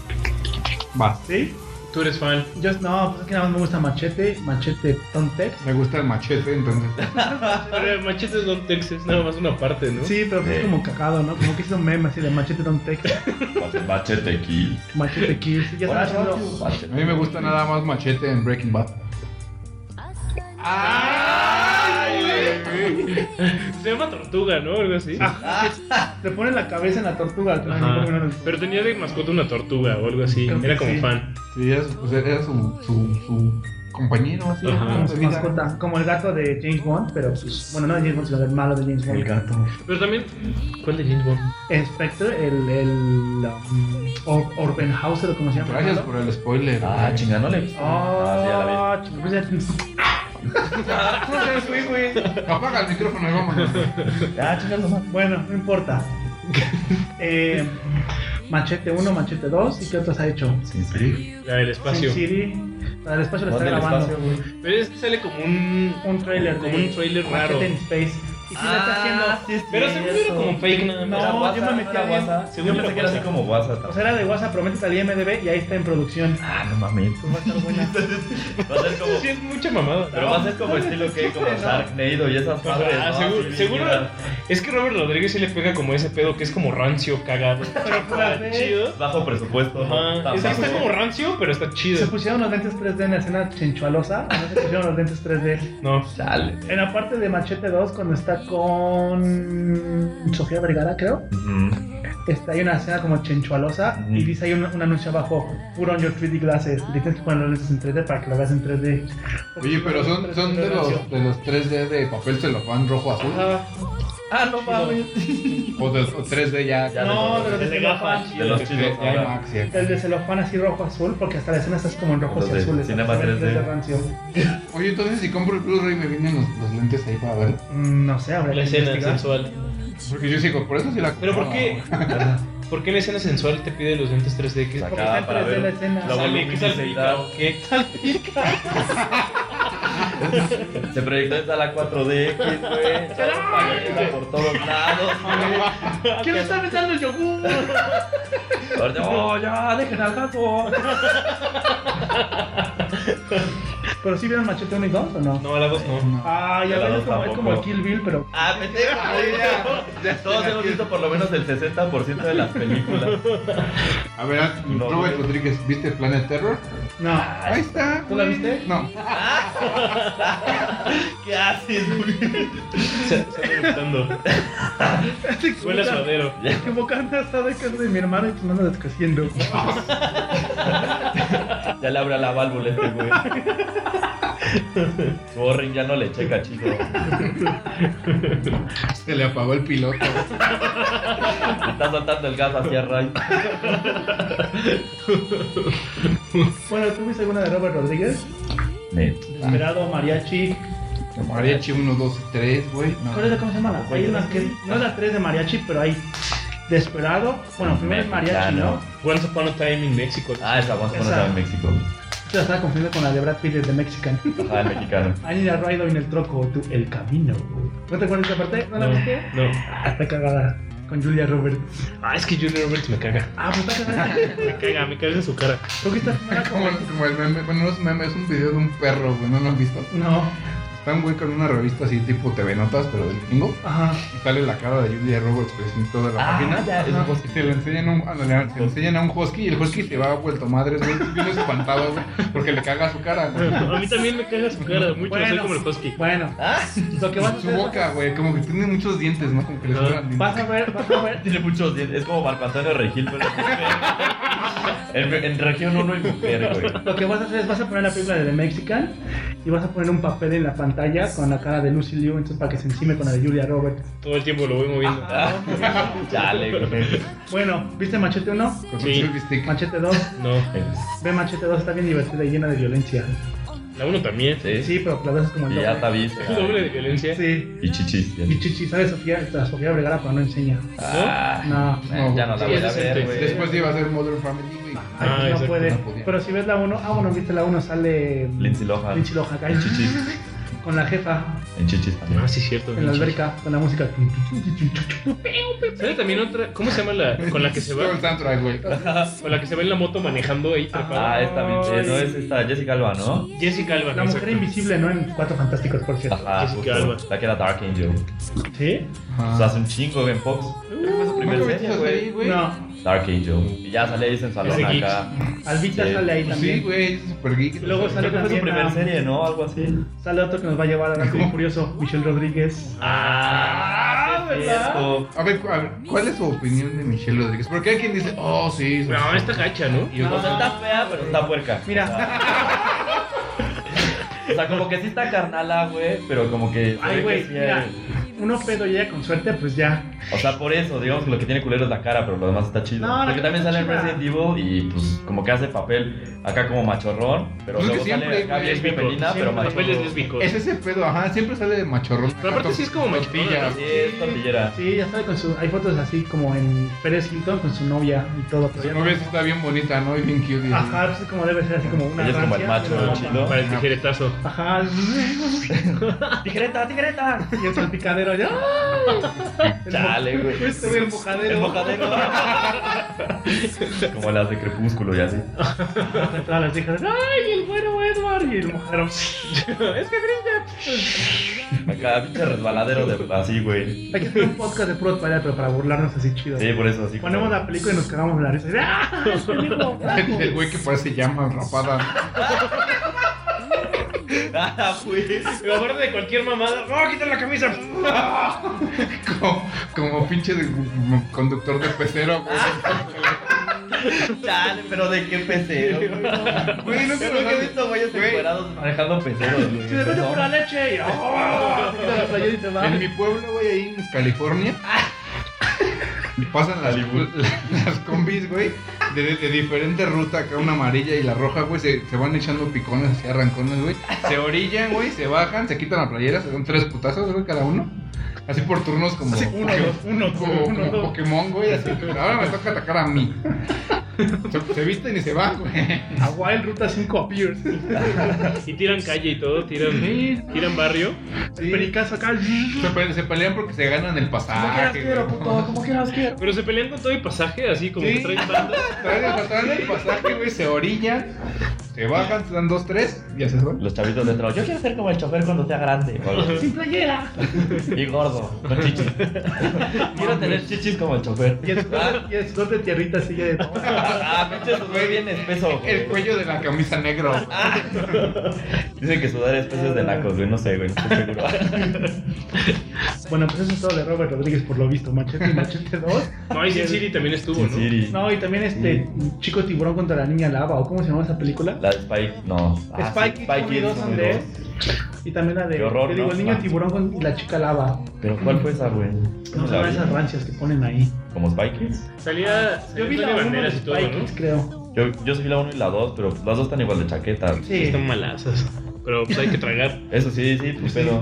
Va. ¿Sí? Tú eres fan. Yo no, pues es que nada más me gusta Machete Tontex. Me gusta el machete, entonces. Pero Machete Don Texas, nada más una parte, ¿no? Sí, pero pues es como cagado, ¿no? Como que hizo un meme así de Machete Tontex. Machete aquí. Machete Kills. Ya están haciendo... A mí me gusta nada más machete en Breaking Bad. Se llama Tortuga, ¿no? Algo así. Le ponen la cabeza en la tortuga al final. Ajá. y ponen- Pero tenía de mascota una tortuga o algo así. Creo que Era como sí. fan. Sí, era su compañero, así. Ajá. ¿no? Como de su vida. mascota, como el gato de James Bond, pero pues, bueno, no de James Bond, sino del malo de James Bond. El gato. Pero también, ¿cuál de James Bond? Spectre, Orbenhauser, o como se llama. Gracias por el spoiler. Ah, güey. chinga, no le. Sí, ya la vi. Apaga el micrófono y vámonos. Ah, chinga, nomás. Bueno, no importa. Machete 1, Machete 2, ¿y qué otros ha hecho? Sin serio. La del espacio. Sin City, para el espacio lo está ¿Dónde el grabando. espacio, güey? Pero es que sale como un trailer como de un trailer raro. Machete in Space. Y si la está haciendo. sí es Pero seguro era como fake nada más. No, yo me metí a a WhatsApp. Según Yo pensé que era así como WhatsApp. O sea, era de WhatsApp, pero métete al IMDb y ahí está en producción. Ah, no mames. Pues va a estar buena. Va a ser como. Sí, es mucha mamada. Pero va a ser como estilo que como Sharknado y esas madres. Ah, ¿no? seguro, Así, seguro. mira, Es que Robert Rodríguez sí le pega como ese pedo que es como rancio, cagado. Pero Está chido. Bajo presupuesto, ¿no? Ajá. Está Tampoco. como rancio, pero está Se chido. pusieron los lentes 3D en la escena chenchualosa, o no se pusieron los lentes 3D. No. Chale. En la parte de Machete 2, cuando está con Sofía Vergara, creo, hay una escena como chenchualosa y dice ahí un anuncio abajo: Put on your 3D glasses. Y le tienes que poner los lentes en 3D para que lo veas en 3D. Oye, pero son de los 3D de papel celofán rojo azul. Ajá. Ah, no mames. O 3D ya. No, de los de El de celofán. gafas. De los chidos. Ya ahora. IMAX, ya. El de celofán así rojo azul, porque hasta la escena está como en rojos Los y de azules. Cinema Se ve 3D. rancio. Oye, entonces si compro el Blu-ray me vienen los lentes ahí para ver. No sé, habrá La que escena investigar. sensual. Porque yo sigo, por eso sí la Pero ¿por compraba. qué? ¿Por qué la escena sensual te pide los lentes 3D? ¿Qué Porque Acá está en para 3D ver la escena. la sale? ¿Qué voluminosidad. salpica o qué? Se proyectó en sala 4DX, güey. Está por todos lados, güey. ¿Quién le está metiendo el yogur? Ahorita, oh, ya, dejen al gato. ¿Pero sí vieron Machete 1 y 2 o no? No, la 2 no. Ah, ya La ves, dos es como tampoco. el Kill Bill, pero... Ah, pendejo, güey. Todos hemos visto por lo menos el 60% de las películas. A ver, No, Robert güey. Rodríguez, ¿viste Planet Terror? No. Ahí está. ¿Tú la güey. viste? No. ¿Qué haces, güey? Se anda gustando. Huele a suadero. Que Bocana sabe que es de mi hermano y pues me anda descosiendo. Ya le abre la válvula este güey. Su O-ring ya no le checa, chico. Se le apagó el piloto. Está soltando el gas hacia Ray. Bueno, ¿tú viste alguna de Robert Rodríguez? Desesperado, Mariachi. Mariachi 1, 2 y 3, güey. No. ¿Cuál es la cómo se llama? Hay una que no es la 3 de Mariachi, pero hay Desperado. Bueno, primero es Mariachi, ¿no? Once Upon a Time in Mexico. Ah, esa vamos a poner en México. Yo la estaba confundiendo con la de Brad Pitt de Mexican. Ajá, el mexicano. I need a ride en el troco, tú, el camino. ¿No te acuerdas de esa parte? ¿No la viste? No. Ah, está cagada. Con Julia Roberts. Ah, es que Julia Roberts me caga. Ah, pues está cagada. Me caga en su cara. ¿Tú qué estás Como el meme, bueno, no es meme, es un video de un perro, güey, ¿no lo has visto? No. Está un güey con una revista así tipo TV Notas, pero del gringo. Ajá. Y sale la cara de Julia Roberts, pues, en toda la página. ya, es un Ajá. Y se lo enseñan se lo enseñan a un husky y el husky se va vuelto madres, güey, bien espantado, güey, porque le caga su cara, güey. A mí también me caga su cara. Mucho, soy como el husky. Bueno, lo que vas a Su hacer. boca, güey, como que tiene muchos dientes, ¿no? Como que le sobran dientes. Vas a ver. Tiene muchos dientes. Es como Marco Antonio Regil, pero en región 1 y mujer, güey. Lo que vas a hacer es vas a poner la película de The Mexican y vas a poner un papel en la pantalla con la cara de Lucy Liu, entonces para que se encime con la de Julia Roberts. Todo el tiempo lo voy moviendo. Chale, güey. Bueno, ¿viste Machete 1? Con Sí. su selfie stick. Machete 2. No. Ve Machete 2, está bien divertida y llena de violencia. La 1 también. Sí. Sí, pero la ves como el Y ya está vista. Doble de violencia. Sí. Y chichis. Y Chichi, ¿sabes Sofía? Sofía Vergara, pero no enseña. Ah, No. ya no la Sí, voy es a ver, decente. güey. Después iba a ser Modern Family, güey. Ay, no exacto, puede. no podía. Pero si ves la 1, bueno, viste la 1, sale Lindsay Lohan. Lindsay Lohan acá En chichis. con la jefa En chichis también. Ah, sí, cierto. en la alberca con la música. ¿Sabes también otra? ¿Cómo se llama la con la que se Todo el va? soundtrack, güey. Con la que se va en la moto manejando ahí trepada. Ah, esta no es esta Jessica Alba, ¿no? Jessica Alba. La mujer exacto. invisible, ¿no? En Cuatro Fantásticos, por cierto. Ajá, Jessica justo. Alba. La que era Dark Angel. ¿Sí? Pues hace un chingo en Fox. Fue su primer ¿Nunca serie, viste esa serie, güey. güey? No. Dark Angel. Y ya sale ahí sensualón Es de acá. Albita Sí. sale ahí Pues también. sí, güey, es super geek. Luego sale Creo que fue su también primer a- serie, ¿no? Algo así. Sale otro que nos va a llevar a Rápido y Furioso, Michelle Rodríguez. Ah, ¿verdad? cierto. A ver, ¿cuál es su opinión de Michelle Rodríguez? Porque hay quien dice, oh, sí. sí, No, sí. está gacha, ¿no? Y otros, O sea, está fea, pero está puerca. Mira, O sea, como que sí está carnala, güey, pero como que... se ay, ve güey, que sí mira, hay- uno pedo y ella con suerte, pues ya. O sea, por eso, digamos que lo que tiene culero es la cara, pero lo demás está chido. No, la Porque cara también está sale en chida. Resident Evil y pues como que hace papel acá como machorrón, pero Pues es luego que sale siempre, acá güey, bien femenina, pero Siempre papeles machorrón. lésbicos. Es ese pedo, ajá, siempre sale de machorrón. Pero aparte sí es como tortilla. machorrón, Sí, es tortillera. Sí, ya sale con su. Hay fotos así como en Pérez Hilton con su novia y todo. Pero Su ya novia no- sí está bien bonita, ¿no? Y bien cute. y- Ajá, pues es como debe ser, así como una. Ella es como el rancia, macho pero guapa. chido. Para el tijeretazo. Ajá. ¡Tijereta, tijereta! Y el salpicadero ya. Chale, güey. Este güey, el mojadero. El mojadero. Como las de Crepúsculo y así. Todas las hijas. ¡Ay, el bueno Edward! Y el mojadero. Es que brilla. Acá, pinche resbaladero de así, güey. Hay que hacer un podcast de puro toalla, pero para burlarnos así chido. Sí, por eso así. como- Ponemos la película y nos cagamos de la risa. ¡Ah! pendejo! El güey que parece llama rapada. Ah, güey. Me acuerdo de cualquier mamada. ¡Oh, quita la camisa! Como pinche conductor de pecero, güey. Chale, pero ¿de qué pecero? Güey, no Yo nunca he visto güeyes Güey. encuerados manejando peceros, güey. ¡Se le vende pura leche! Y ¡oh! Se quita la playera y se va. En mi pueblo, güey, ahí en California. Pasan las combis, güey, de diferente ruta, acá una amarilla y la roja, güey, se van echando picones así, arrancones, güey. Se orillan, güey, se bajan, se quitan la playera, se dan 3 putazos, güey, cada uno. Así por turnos como como Pokémon, güey, así. Ahora me toca atacar a mí. Se visten y se van, güey. A Wild Ruta 5 appears. Y tiran calle y todo, Sí. tiran barrio. El pericazo acá. Se pelean porque se ganan el Como quieras pasaje, quiero, güey. puto. Como quieras quiero. Pero se pelean con todo y pasaje, así como Sí. que traen bandas. Traen el pasaje, güey, se orillan. Se bajan, se dan 2, 3 y ya se van. Los chavitos dentro. Yo quiero ser como el chofer cuando sea grande. Sin playera. Y gordo, con chichis. Quiero tener chichis como el chofer. Y el sudor de tierrita sigue de todo. Pinche sudor bien espeso, güey. El cuello de la camisa negro. Dicen que sudar espeso es de nacos, güey. No sé, güey. No estoy seguro. Bueno, pues eso es todo de Robert Rodríguez por lo visto. Machete y Machete 2. No, y Sin City también estuvo, Sin ¿no? City. No, y también Chico Tiburón contra la Niña Lava, o ¿cómo se llama esa película? La de Spike, no. Spike y 2 son de él. Y también la de, Qué horror, te digo, ¿no? el niño tiburón y la chica lava. Pero ¿cuál fue esa, güey? No son esas rancias que ponen ahí. ¿Como Spike Kids? Salía Yo vi la Antonio 1 de Banderas y todo, Spike ¿no? Kids, creo. Yo sí vi la 1 y la 2, pero las dos están igual de chaqueta. Sí, están malazas. Pero pues hay que tragar. Eso sí, pues pedo.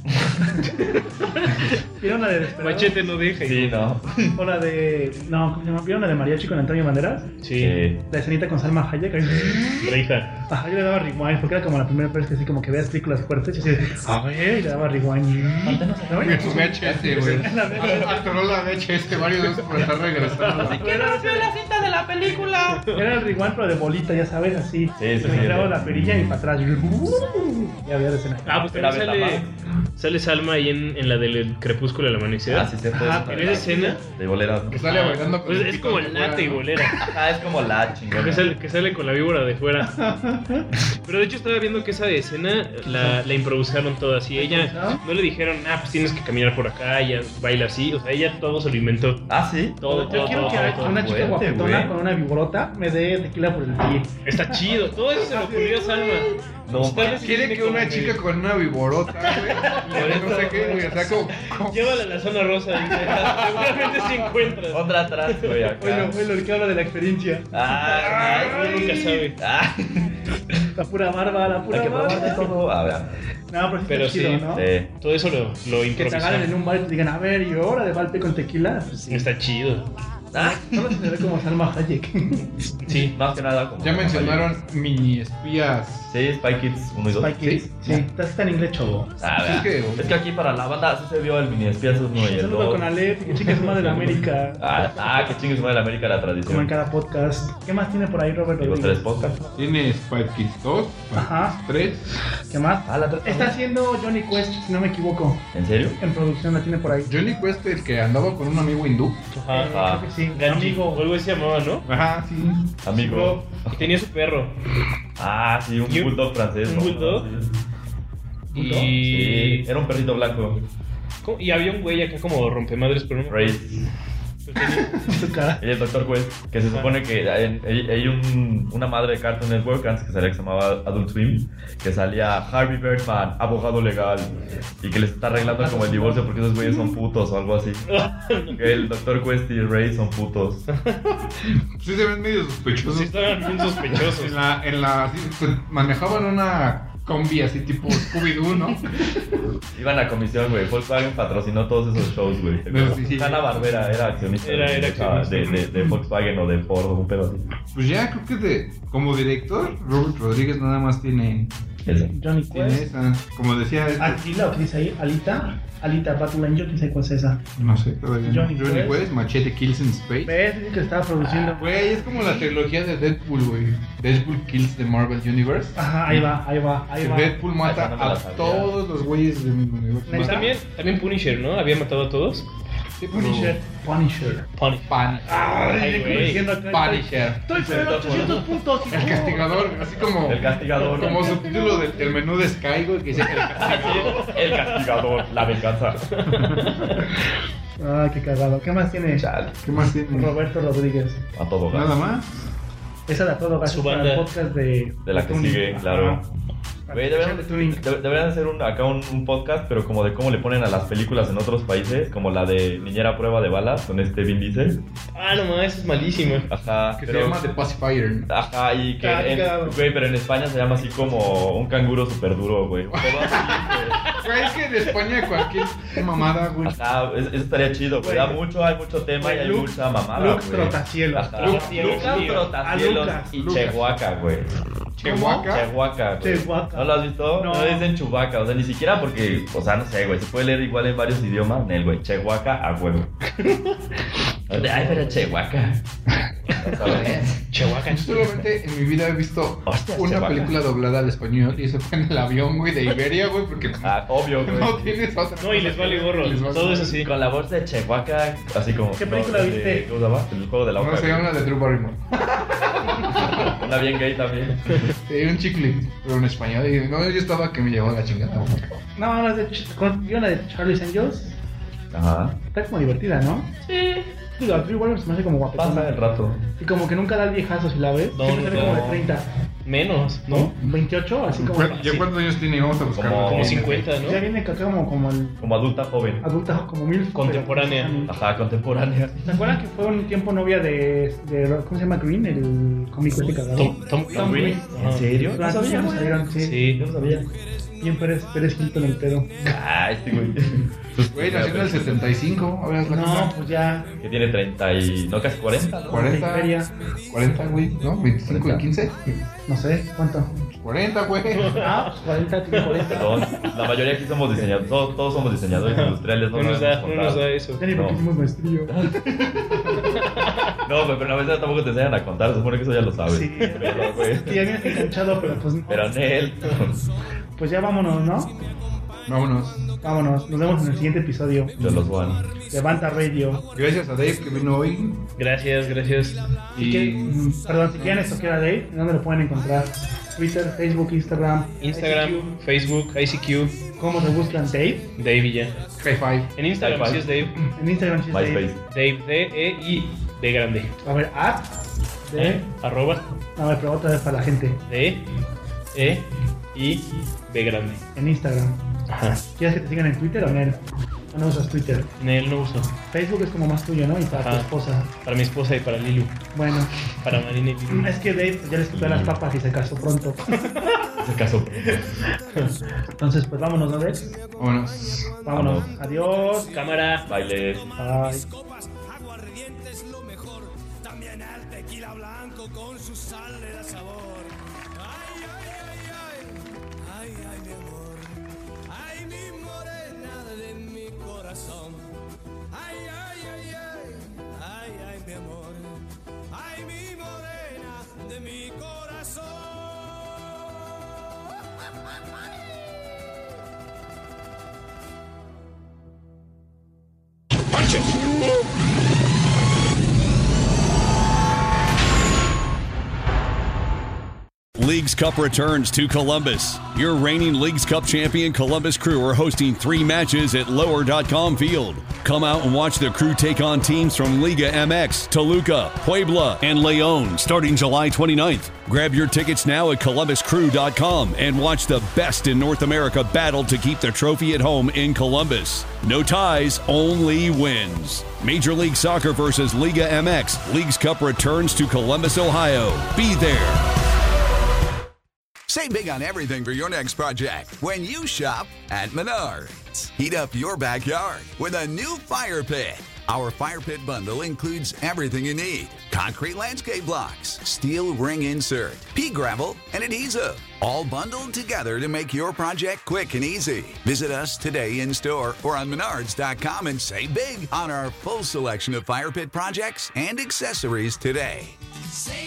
¿Vieron la de Desperado? Machete no deja. Sí, no. O la de... No, ¿cómo se llama? ¿Vieron la de Mariachi con Antonio Banderas? Sí. La escenita con Salma Hayek. Reita. Ajá, yo le daba rewind porque era como la primera vez que así como que veas películas fuertes y así de, a ver, y le daba rewind. En su VHS, güey. Atoró la VHS varios veces por estar regresando. ¿Quién rompió la cinta de la película? Era el rewind pero de bolita, ya sabes, así. Sí, me giraba la perilla y para atrás. Y había escena. Ah, pues también sale Salma ahí en la del Crepúsculo del Amanecer. Ah, sí, se fue. En esa escena. De boleras, ¿no? Que sale bailando con Pues el es pito como de lata fuera, y ¿no? bolera. Ajá, es como la chingona. Que sale con la víbora de fuera. Pero de hecho estaba viendo que esa escena la improvisaron todas. Y ella no le dijeron, pues tienes que caminar por acá, ella baila así. O sea, ella todo se lo inventó. Ah, sí. Todo. Yo quiero que una chica fuerte, guapetona güey. con una viborota me dé tequila por el pie. Está chido. Todo eso se le ocurrió a Salma. No, Pues, tal vez sí Quiere tiene que como una chica con una viborota, güey. No sé qué, güey. O sea, como. Llévala a la zona rosa. Dice. Seguramente se encuentras. Otra atrás, güey, acá. Bueno, el que habla de la experiencia. Uno nunca sabe. La pura barba. Hay que probar de todo. A ver. No, pero sí Pero está chido, sí, ¿no? Sí. Todo eso lo Que te agarren en improvisaron. un bar y te digan, a ver, y ahora de Valpe con tequila. Pues sí. Está chido. Solo se ve como Salma Hayek. Sí. Más que nada como. Ya mencionaron mini espías. Sí, Spy Kids 1 y 2. Spike Kids. Sí, está en inglés, chavo. A ver. Es que- Aquí para la banda sí se vio el mini espías 1 y Un el saludo 2. con Aleph, que chica es madre de América. Que chingue su madre la América la Como en tradición. cada podcast. ¿Qué más tiene por ahí Robert Digo, 3 Rodríguez? podcasts. Tiene Spike Kids 2, Spike Ajá. Kids 3. ¿Qué más? Ah, la 3. Está haciendo Johnny Quest, si no me equivoco. ¿En serio? En producción la tiene por ahí. Johnny Quest, el que andaba con un amigo hindú. Ajá. Creo que sí. Ganji, Amigo. o algo así se llamaba, ¿no? Ajá, sí. Amigo. Y tenía su perro. Ah, sí, un ¿Y un- bulldog francés. un ¿no? bulldog? Sí. Y. Sí, era un perrito blanco. ¿Cómo? Y había un güey acá como rompemadres, pero no. Ray. Pero tenía- Su cara. Y el Dr. Quest, que se supone que hay una madre de Cartoon Network antes que salía que se llamaba Adult Swim, que salía Harvey Birdman, abogado legal, y que les está arreglando como el divorcio porque esos güeyes son putos o algo así. Que el Dr. Quest y Ray son putos. Sí se ven medio sospechosos. Sí, estaban bien sospechosos. Sí, pues, manejaban una combi así tipo Scooby-Doo, ¿no? Iban a comisión, güey. Volkswagen patrocinó todos esos shows, güey. Pero sí. Hanna-Barbera era accionista. Era accionista. de Volkswagen o de Ford o un pedo así. Pues ya creo que como director, Robert Rodríguez nada más tiene Ese. Johnny tiene Quest. esa. Como decía, Atila, ¿o qué dice ahí? Alita Battle Angel, quién sabe cuál es esa. no sé, todavía no. Johnny Johnny Quest. Quest, Machete Kills in Space. ¿Ves? Dice que estaba produciendo. Güey, es como la trilogía de Deadpool, güey. Deadpool Kills the Marvel Universe. Ajá, ahí va. Que Deadpool mata Esa no me la a sabía. todos los güeyes del universo. ¿Neta? También Punisher, ¿no? Había matado a todos. Sí, pero- Punisher. Punisher. Ay, güey. diciendo acá. Punisher. Estoy por 800 puntos. El castigador, así como. El castigador. Como subtítulo del menú de Sky, güey, que dice el castigador. El castigador, la venganza. Ah, qué cagado. ¿Qué más tiene Chale. ¿Qué más tiene? Roberto Rodríguez? A todo gas. Nada más. Esa de todo gas Su para banda. el podcast de De la que Tuning. sigue, claro. Ajá. Güey, Especial de Tuning. deberían hacer acá un podcast, pero como de cómo le ponen a las películas en otros países, como la de Niñera a Prueba de Balas con Vin Diesel. Ah, no mames, esa es malísima. Ajá, Que pero, se llama The Pacifier. ¿no? Ajá, y que Cagado. güey, pero en España se llama así como un canguro súper duro, güey. Todo así, Güey, es que en España cualquier mamada, güey. güey. Ajá, eso estaría chido, güey. Güey. Hay mucho tema y hay Luke- mucha mamada, Luke güey. Trotacielos. Ajá. Lucas Lucas tío. Trotacielos A Lucas. y Lucas. Chehuaca, güey. Chihuahua. Chehuaca, güey. Chehuaca. ¿No lo has visto? No. No dicen Chewbacca, o sea, ni siquiera porque, o sea, no sé, güey, se puede leer igual en varios idiomas, Nel, güey, Chehuaca a huevo. Ay, pero Chehuaca. Chihuahua. Yo solamente en mi vida he visto Hostia, una Chihuahua. película doblada al español y eso fue en el avión, güey, de Iberia, güey, porque Obvio, güey. no tienes otra. No, y les vale gorro. Les vale Todo gorro. es así. Con la voz de Chihuahua, así como. ¿Qué película viste? ¿Cómo se llama? El juego de la No, oca. se llama de Drew Barrymore. Una bien gay también. Sí, un chicle, pero en español. Y no, yo estaba que me llevó la chingada. güey. No, la de, ¿vieron la de Charlie's Angels? Ajá. Está como divertida, ¿no? Sí. Digo, a Drew Barrymore se me hace como Pasa guapetona. el rato. Y como que nunca da el viejazo si la ves. No, Siempre sale no. como de 30. Menos, ¿no? 28, así como. ¿Ya cuántos años tiene? Vamos a buscar. Como 50, Ya ¿no? viene acá como el Como adulta joven. adulta, como mil. Contemporánea. Ajá, contemporánea. ¿Se acuerdan que fue un tiempo novia de ¿cómo se llama? Green, el cómico este cagado. Tom Green. ¿En serio? No Durante sabía, años güey. salieron, sí. Sí. Yo no sabía. Bien Pérez Hilton el pedo. Ah, este güey. Güey, nació en el 75. Ahora es la No, cosa. pues ya. Que tiene 30 y. No, casi 40, ¿no? 40. Feria. 40, güey, ¿no? 25 y 15. No sé, ¿cuánto? 40, güey. Ah, pues 40, tiene 40. Perdón. La mayoría aquí somos diseñadores. Todos somos diseñadores industriales. No nos da, sabemos no nos contar. da eso. Ya ni porque No. hicimos maestrillo. No, pero en la verdad tampoco te enseñan a contar. Se supone que eso ya lo sabes. Sí. Pero, güey. Sí, ya vienes enganchado, pero pues. Pero en él. Pues ya vámonos, ¿no? Vámonos. Vámonos. Nos vemos en el siguiente episodio. De los One. Levanta Radio. Gracias a Dave que vino hoy. Gracias, gracias. Perdón, si quieren estoquear a Dave, ¿dónde lo pueden encontrar? Twitter, Facebook, Instagram, Instagram, Facebook, ICQ, ICQ. ¿Cómo se buscan? Dave. Dave y ya. High five. En Instagram High sí five. es Dave. En Instagram sí es Dave. MySpace. Dave, D-E-I, D grande. A ver, de. Arroba, A ver, pero otra vez para la gente. D-E-I, D grande. En Instagram. Ajá. ¿Quieres que te sigan en Twitter o en él? No usas Twitter. En él no uso. Facebook es como más tuyo, ¿no? Y para tu Ajá. esposa. Para mi esposa y para Lilu. Bueno, Para Marina y Lilu. es que Dave ya le escupió las papas y se casó pronto. En ese caso. Entonces, pues vámonos, ¿no, Dave? Vámonos. Vámonos. Vamos. Adiós. Cámara. Bailes. Bye. Aguardiente es lo mejor, también el tequila blanco con su sal le da sabor. Ay, ay, ay, ay, ay, ay, mi amor, ay, mi morena de mi corazón. Ay, ay, ay, ay, ay, ay, mi amor, ay, mi morena de mi corazón. Leagues Cup returns to Columbus. Your reigning Leagues Cup champion Columbus Crew are hosting 3 matches at Lower.com Field. Come out and watch the Crew take on teams from Liga MX, Toluca, Puebla, and León starting July 29th. Grab your tickets now at ColumbusCrew.com and watch the best in North America battle to keep the trophy at home in Columbus. No ties, only wins. Major League Soccer versus Liga MX. Leagues Cup returns to Columbus, Ohio. Be there. Save big on everything for your next project when you shop at Menards. Heat up your backyard with a new fire pit. Our fire pit bundle includes everything you need: concrete landscape blocks, steel ring insert, pea gravel, and adhesive, all bundled together to make your project quick and easy. Visit us today in store or on Menards.com and save big on our full selection of fire pit projects and accessories today. Say